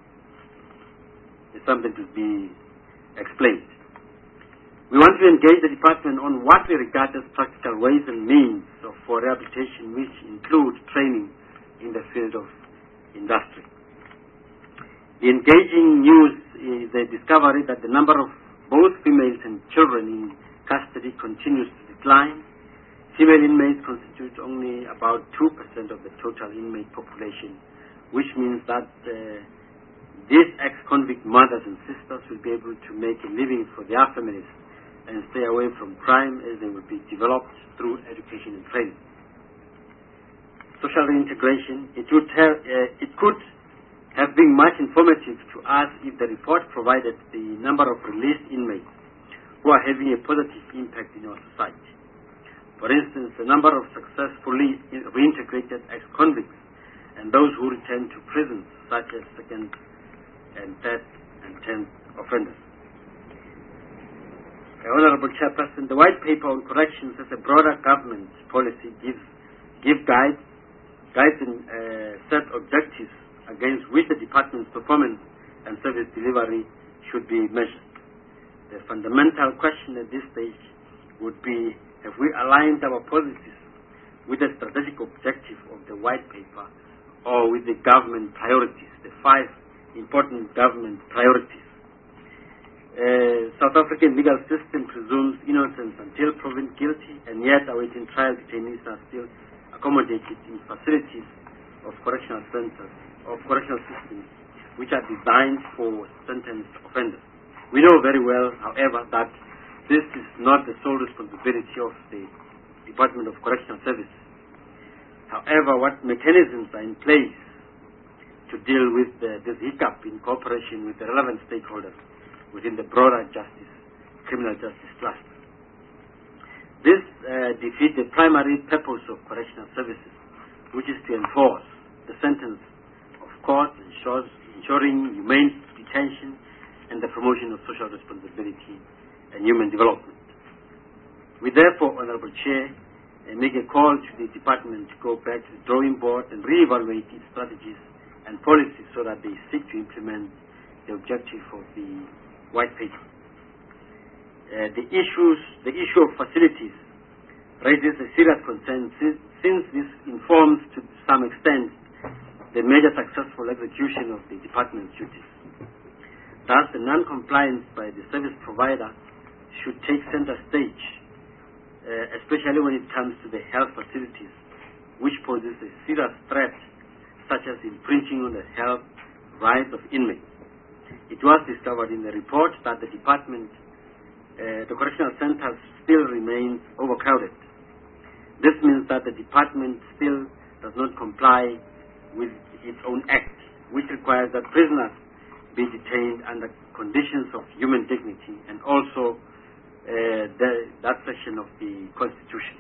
is something to be explained. We want to engage the department on what we regard as practical ways and means of, for rehabilitation, which include training in the field of industry. The engaging news is the discovery that the number of both females and children in custody continues to decline. Female inmates constitute only about two percent of the total inmate population, which means that uh, these ex-convict mothers and sisters will be able to make a living for their families and stay away from crime, as they will be developed through education and training. Social reintegration, it, would have, uh, it could have been much informative to us if the report provided the number of released inmates who are having a positive impact in our society. For instance, the number of successfully reintegrated ex-convicts and those who return to prisons, such as second and third and tenth offenders. Uh, Honorable Chairperson, the White Paper on Corrections as a broader government policy gives give guides, guides and uh, set objectives against which the department's performance and service delivery should be measured. The fundamental question at this stage would be, have we aligned our policies with the strategic objective of the White Paper or with the government priorities, the five important government priorities? Uh, South African legal system presumes innocence until proven guilty, and yet awaiting trial detainees are still accommodated in facilities of correctional centers, of correctional systems, which are designed for sentenced offenders. We know very well, however, that this is not the sole responsibility of the Department of Correctional Services. However, what mechanisms are in place to deal with the, this hiccup in cooperation with the relevant stakeholders within the broader justice, criminal justice cluster? This uh, defeats the primary purpose of correctional services, which is to enforce the sentence of court, ensures, ensuring humane detention and the promotion of social responsibility and human development. We therefore, Honorable Chair, uh, make a call to the department to go back to the drawing board and re-evaluate its strategies and policies so that they seek to implement the objective of the White Paper. Uh, the issues, the issue of facilities raises a serious concern since, since this informs to some extent the major successful execution of the department's duties. Thus, the non-compliance by the service provider should take center stage, uh, especially when it comes to the health facilities, which poses a serious threat, such as infringing on the health rights of inmates. It was discovered in the report that the department, uh, the correctional centers still remains overcrowded. This means that the department still does not comply with its own act, which requires that prisoners be detained under conditions of human dignity, and also uh, the, that section of the Constitution.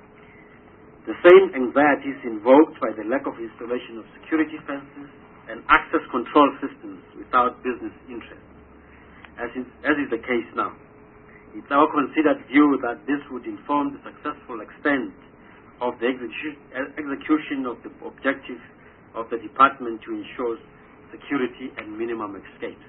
The same anxiety is invoked by the lack of installation of security fences and access control systems without business interest, as is, as is the case now. It's our considered view that this would inform the successful extent of the execu execution of the objective of the department to ensure security and minimum escapes.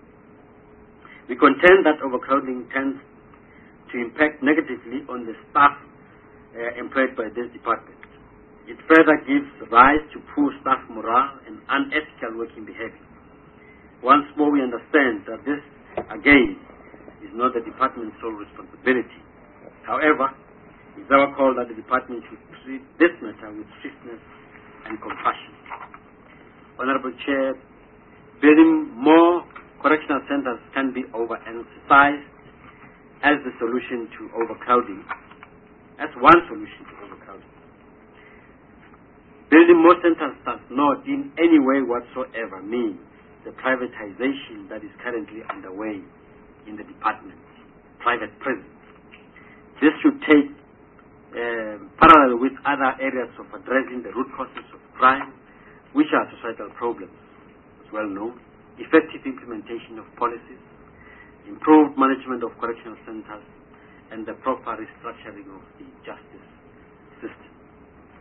We contend that overcrowding tends to impact negatively on the staff uh, employed by this department. It further gives rise to poor staff morale and unethical working behavior. Once more, we understand that this, again, is not the department's sole responsibility. However, it's our call that the department should treat this matter with swiftness and compassion. Honorable Chair, building more correctional centers can be overemphasized as the solution to overcrowding, as one solution to overcrowding. Building more centers does not in any way whatsoever mean the privatization that is currently underway in the department, private prisons. This should take uh, parallel with other areas of addressing the root causes of crime, which are societal problems, as well known, effective implementation of policies, improved management of correctional centers, and the proper restructuring of the justice system.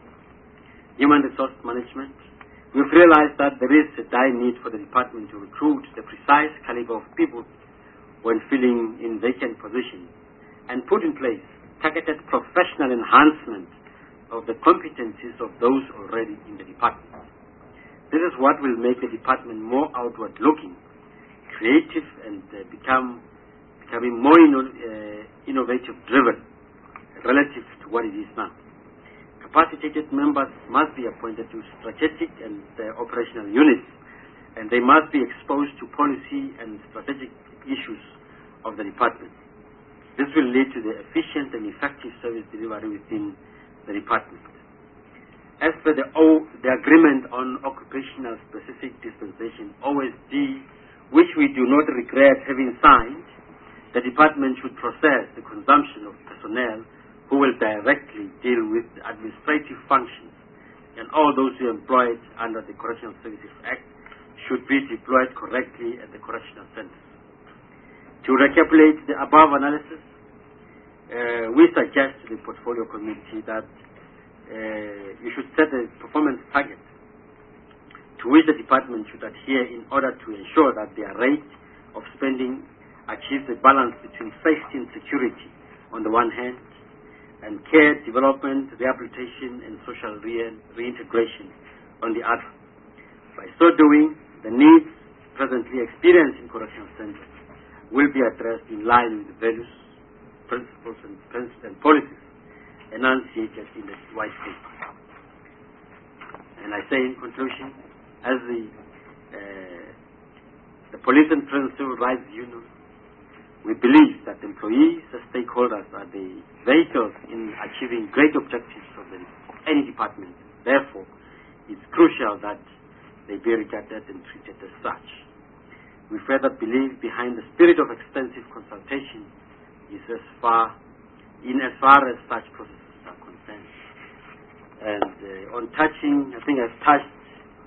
human resource management, we've realized that there is a dire need for the department to recruit the precise caliber of people when filling in vacant positions and put in place targeted professional enhancement of the competencies of those already in the department. This is what will make the department more outward-looking, creative, and uh, become becoming more inno uh, innovative-driven relative to what it is now. Capacitated members must be appointed to strategic and uh, operational units, and they must be exposed to policy and strategic issues of the department. This will lead to the efficient and effective service delivery within the department. As per the, o the agreement on occupational specific dispensation, O S D, which we do not regret having signed, the department should process the consumption of personnel who will directly deal with administrative functions, and all those who are employed under the Correctional Services Act should be deployed correctly at the correctional centers. To recapitulate the above analysis, uh, we suggest to the Portfolio Committee that uh, you should set a performance target to which the department should adhere in order to ensure that their rate of spending achieves a balance between safety and security on the one hand, and care, development, rehabilitation, and social re reintegration on the other. By so doing, the needs presently experienced in correctional centers will be addressed in line with the values, principles, and, principles and policies enunciated in the White Paper. And I say in conclusion, as the, uh, the Police and Prison Civil Rights Union, we believe that employees as stakeholders are the vehicles in achieving great objectives of, the, of any department. Therefore, it's crucial that they be regarded and treated as such. We further believe behind the spirit of extensive consultation is as far, in as far as such processes are concerned. And uh, on touching, I think I've touched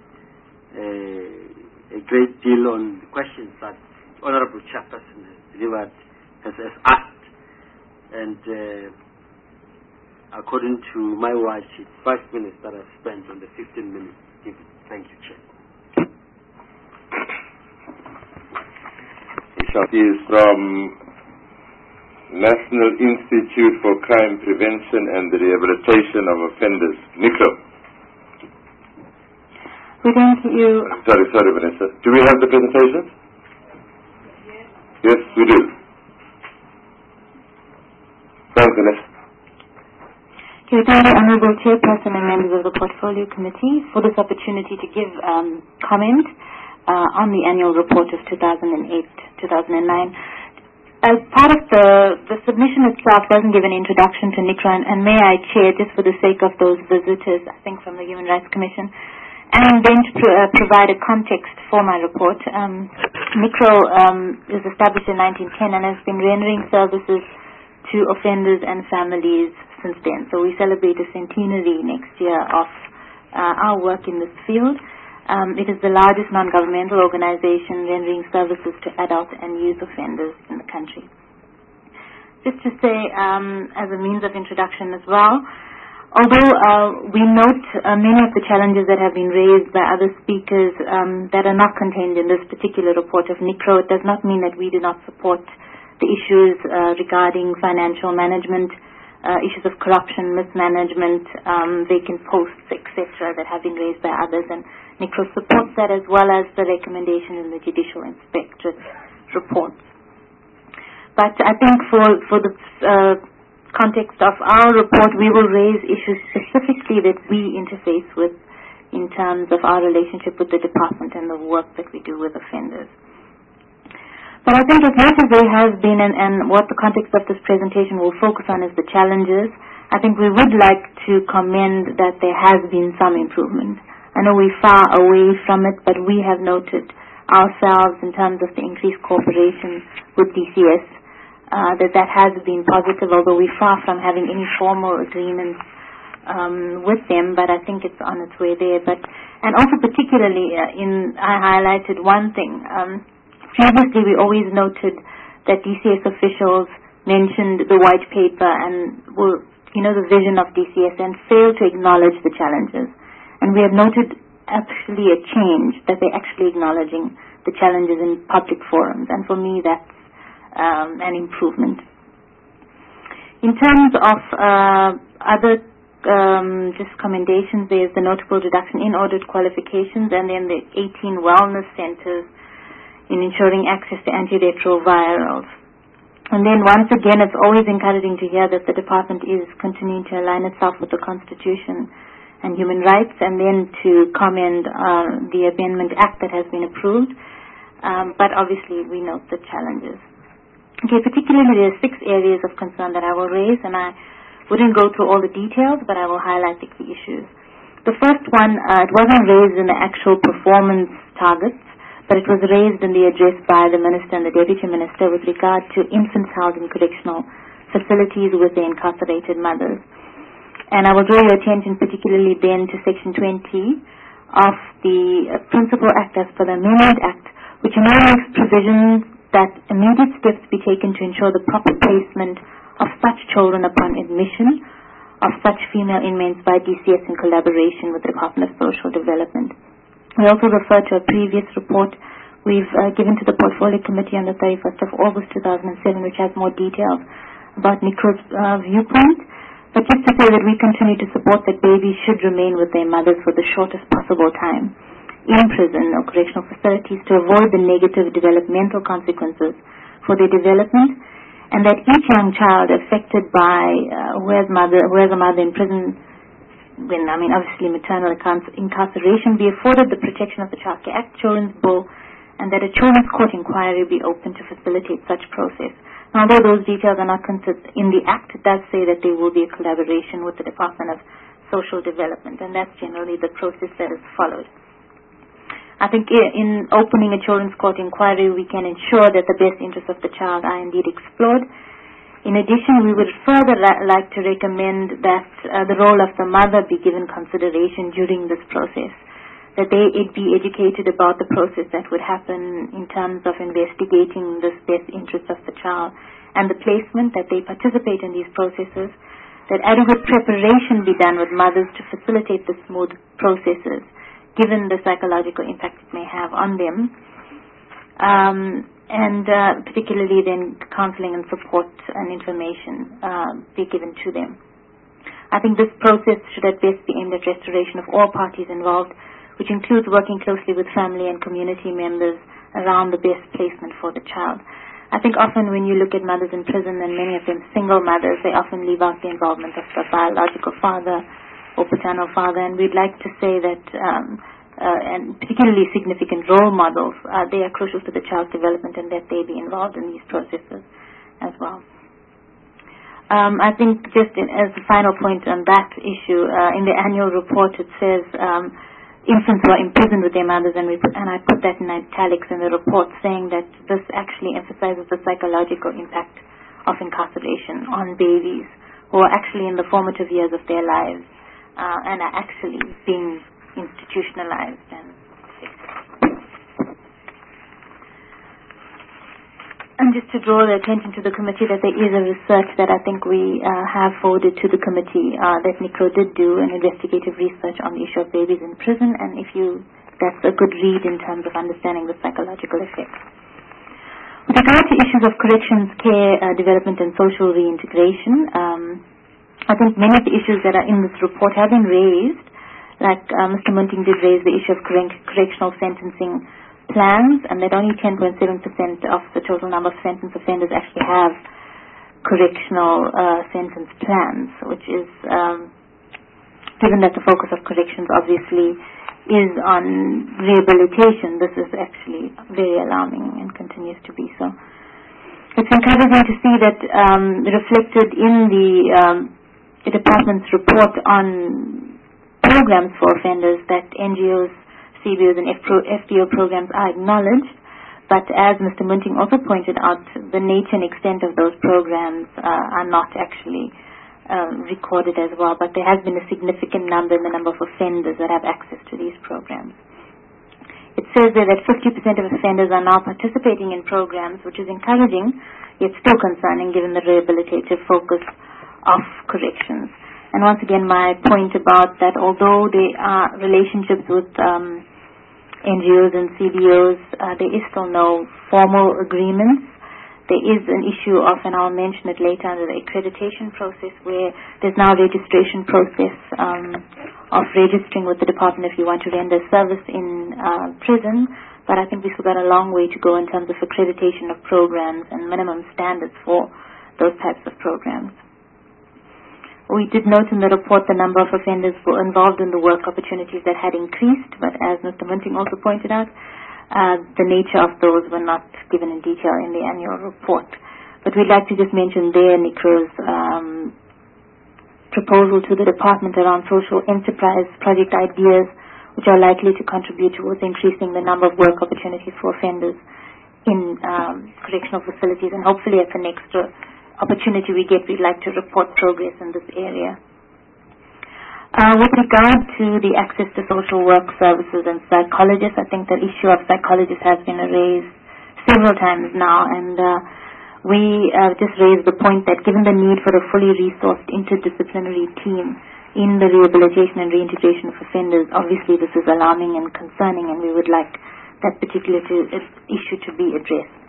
uh, a great deal on the questions that the Honorable Chairperson has delivered, has, has asked. And uh, according to my watch, it's five minutes that I've spent on the fifteen minutes given. Thank you, Chair. Is from National Institute for Crime Prevention and the Rehabilitation of Offenders, NICRO. We thank you. Sorry, sorry, Vanessa. Do we have the presentation? Yes. Yes, we do. Thanks, Vanessa. Okay, thank you, Honourable Chairperson and members of the Portfolio Committee, for this opportunity to give um, comment uh, on the annual report of two thousand eight two thousand nine. As part of the, the submission itself doesn't give an introduction to NICRO, and, and may I, Chair, just for the sake of those visitors, I think from the Human Rights Commission, and I'm going to pro uh, provide a context for my report. Um, NICRO um, was established in nineteen ten and has been rendering services to offenders and families since then. So we celebrate a centenary next year of uh, our work in this field. Um, it is the largest non-governmental organization rendering services to adult and youth offenders in the country. Just to say, um, as a means of introduction as well, although uh, we note uh, many of the challenges that have been raised by other speakers um, that are not contained in this particular report of NICRO, it does not mean that we do not support the issues uh, regarding financial management, uh, issues of corruption, mismanagement, um, vacant posts, et cetera, that have been raised by others, and NICRO supports that, as well as the recommendation in the Judicial Inspectorate reports. But I think for, for the uh, context of our report, we will raise issues specifically that we interface with in terms of our relationship with the department and the work that we do with offenders. But I think as much as there has been, and, and what the context of this presentation will focus on is the challenges, I think we would like to commend that there has been some improvement. I know we're far away from it, but we have noted ourselves in terms of the increased cooperation with D C S, uh, that that has been positive, although we're far from having any formal agreements um, with them, but I think it's on its way there. But and also particularly, uh, in I highlighted one thing. Um, previously, we always noted that D C S officials mentioned the white paper and were, you know, the vision of D C S and failed to acknowledge the challenges. And we have noted actually a change, that they're actually acknowledging the challenges in public forums. And for me, that's um, an improvement. In terms of uh, other um, just commendations, there's the notable reduction in audit qualifications, and then the eighteen wellness centers in ensuring access to antiretrovirals. And then once again, it's always encouraging to hear that the department is continuing to align itself with the Constitution and human rights, and then to commend uh, the Amendment Act that has been approved. Um, but obviously, we note the challenges. Okay, particularly there are six areas of concern that I will raise, and I wouldn't go through all the details, but I will highlight the key issues. The first one, uh, it wasn't raised in the actual performance targets, but it was raised in the address by the Minister and the Deputy Minister with regard to infants held in correctional facilities with their incarcerated mothers. And I will draw your attention particularly then to Section twenty of the uh, Principal Act as per the Amendment Act, which now makes provisions that immediate steps be taken to ensure the proper placement of such children upon admission of such female inmates by D C S in collaboration with the Department of Social Development. We also refer to a previous report we've uh, given to the Portfolio Committee on the thirty-first of August two thousand seven, which has more details about NICRO's uh, viewpoint. But just to say that we continue to support that babies should remain with their mothers for the shortest possible time in prison or correctional facilities to avoid the negative developmental consequences for their development, and that each young child affected by uh, who has mother who has a mother in prison, when I mean obviously maternal incarceration, be afforded the protection of the Child Care Act, Children's Bill, and that a children's court inquiry be open to facilitate such process. Now, although those details are not considered in the Act, it does say that there will be a collaboration with the Department of Social Development, and that's generally the process that is followed. I think in opening a children's court inquiry, we can ensure that the best interests of the child are indeed explored. In addition, we would further like to recommend that uh, the role of the mother be given consideration during this process, that they it be educated about the process that would happen in terms of investigating this best interest of the child and the placement, that they participate in these processes, that adequate preparation be done with mothers to facilitate the smooth processes, given the psychological impact it may have on them, um, and uh, particularly then counseling and support and information uh, be given to them. I think this process should at best be aimed at restoration of all parties involved, which includes working closely with family and community members around the best placement for the child. I think often when you look at mothers in prison, and many of them single mothers, they often leave out the involvement of the biological father or paternal father, and we'd like to say that, um, uh, and particularly significant role models, uh, they are crucial to the child's development, and that they be involved in these processes as well. Um, I think just in, as a final point on that issue, uh, in the annual report it says um, infants were imprisoned with their mothers, and, we put, and I put that in italics in the report, saying that this actually emphasizes the psychological impact of incarceration on babies who are actually in the formative years of their lives. Uh, and are actually being institutionalized. And, and just to draw the attention to the committee that there is a research that I think we uh, have forwarded to the committee uh, that NICRO did do, an investigative research on the issue of babies in prison, and if you, that's a good read in terms of understanding the psychological effects. With regard to issues of corrections, care, uh, development, and social reintegration, um, I think many of the issues that are in this report have been raised, like uh, Mister Munting did raise the issue of correct, correctional sentencing plans, and that only ten point seven percent of the total number of sentence offenders actually have correctional uh, sentence plans, which is, um, given that the focus of corrections obviously is on rehabilitation, this is actually very alarming and continues to be so. It's encouraging to see that um, reflected in the um, the department's report on programs for offenders, that N G Os, C B Os, and F D O programs are acknowledged, but as Mister Munting also pointed out, the nature and extent of those programs uh, are not actually um, recorded as well, but there has been a significant number in the number of offenders that have access to these programs. It says there that fifty percent of offenders are now participating in programs, which is encouraging, yet still concerning given the rehabilitative focus of corrections. And once again, my point about that, although there are relationships with um, N G Os and C B Os, uh, there is still no formal agreements. There is an issue of, and I'll mention it later, under the accreditation process, where there's now a registration process um, of registering with the department if you want to render service in uh, prison. But I think we've still got a long way to go in terms of accreditation of programs and minimum standards for those types of programs. We did note in the report the number of offenders were involved in the work opportunities that had increased, but as Mister Munting also pointed out, uh, the nature of those were not given in detail in the annual report. But we'd like to just mention there NICRO's um, proposal to the department around social enterprise project ideas, which are likely to contribute towards increasing the number of work opportunities for offenders in um, correctional facilities, and hopefully at the next uh, opportunity we get, we'd like to report progress in this area. Uh, with regard to the access to social work services and psychologists, I think the issue of psychologists has been raised several times now, and uh, we uh, just raised the point that given the need for a fully resourced interdisciplinary team in the rehabilitation and reintegration of offenders, obviously this is alarming and concerning, and we would like that particular to, uh, issue to be addressed.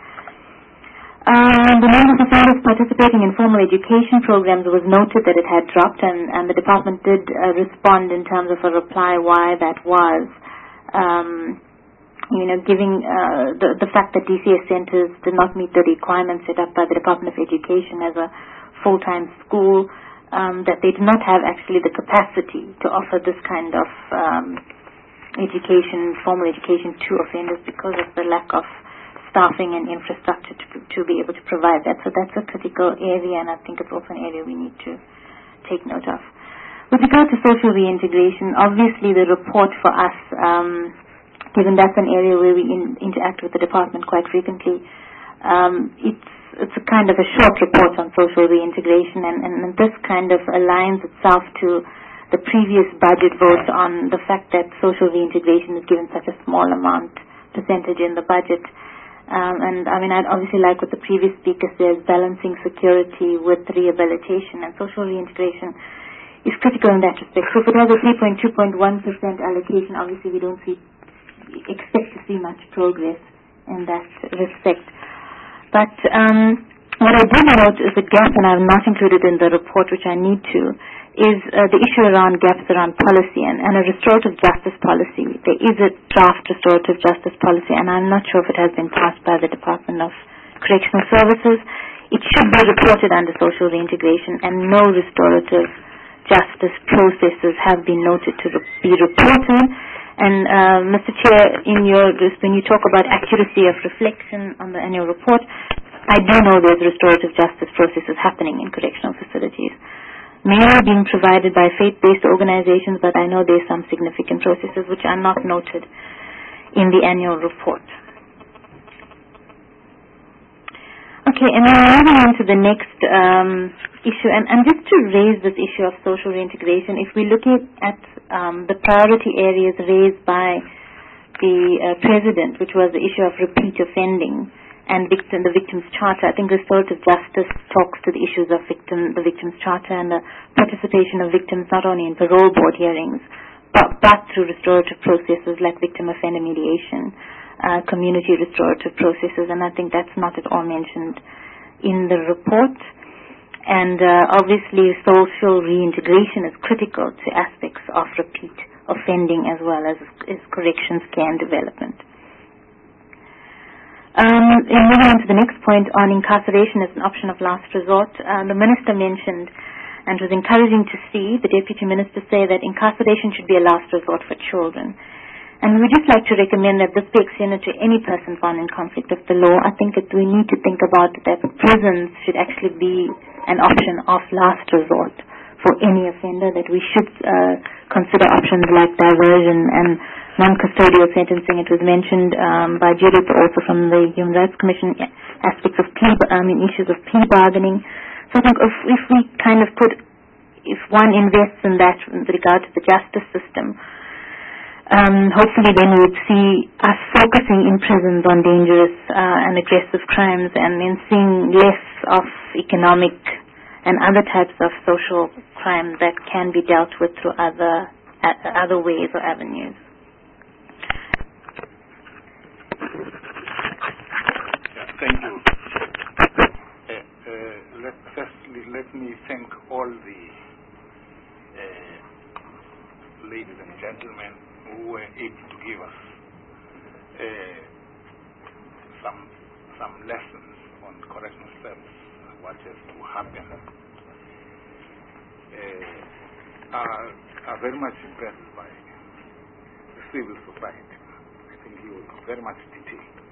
Uh, the number of offenders participating in formal education programs was noted that it had dropped, and, and the department did uh, respond in terms of a reply why that was. Um, you know, giving uh, the, the fact that D C S centers did not meet the requirements set up by the Department of Education as a full-time school, um, that they do not have actually the capacity to offer this kind of um, education, formal education to offenders because of the lack of staffing and infrastructure to, to be able to provide that. So that's a critical area, and I think it's also an area we need to take note of. With regard to social reintegration, obviously the report for us, um, given that's an area where we in, interact with the department quite frequently, um, it's it's a kind of a short report on social reintegration, and, and this kind of aligns itself to the previous budget vote on the fact that social reintegration is given such a small amount percentage in the budget. Um, and I mean, I'd obviously like what the previous speaker says, balancing security with rehabilitation, and social reintegration is critical in that respect. So if it has a three point two point one percent allocation, obviously we don't see, expect to see much progress in that respect. But um, what I did note is a gap, and I've not included in the report, which I need to, is uh, the issue around gaps around policy and, and a restorative justice policy. There is a draft restorative justice policy, and I'm not sure if it has been passed by the Department of Correctional Services. It should be reported under social reintegration, and no restorative justice processes have been noted to re- be reported. And uh, Mister Chair, in your when you talk about accuracy of reflection on the annual report, I do know there's restorative justice processes happening in correctional facilities, mainly being provided by faith-based organizations, but I know there's some significant processes which are not noted in the annual report. Okay, and then moving on to the next um, issue, and, and just to raise this issue of social reintegration, if we look at, at um, the priority areas raised by the uh, President, which was the issue of repeat offending, and victim, the Victims' Charter, I think restorative justice talks to the issues of victim, the Victims' Charter and the participation of victims not only in parole board hearings, but, but through restorative processes like victim offender mediation, uh, community restorative processes, and I think that's not at all mentioned in the report. And uh, obviously social reintegration is critical to aspects of repeat offending as well as, as corrections care and development. Um, and moving on to the next point on incarceration as an option of last resort, uh, the Minister mentioned and was encouraging to see the Deputy Minister say that incarceration should be a last resort for children. And we would just like to recommend that this be extended to any person found in conflict of the law. I think that we need to think about that prisons should actually be an option of last resort for any offender, that we should uh, consider options like diversion and non-custodial sentencing. It was mentioned um, by Judith, but also from the Human Rights Commission, aspects of plea, I mean, issues of plea bargaining. So I think if, if we kind of put, if one invests in that with regard to the justice system, um, hopefully then we would see us focusing in prisons on dangerous uh, and aggressive crimes, and then seeing less of economic and other types of social crime that can be dealt with through other uh, other ways or avenues. Yeah, thank you. Uh, uh, let, firstly, let me thank all the uh, ladies and gentlemen who were able to give us uh, some some lessons on correctional service, what has to happen. Uh, are, are very much impressed by the civil society. I think he was very much detailed.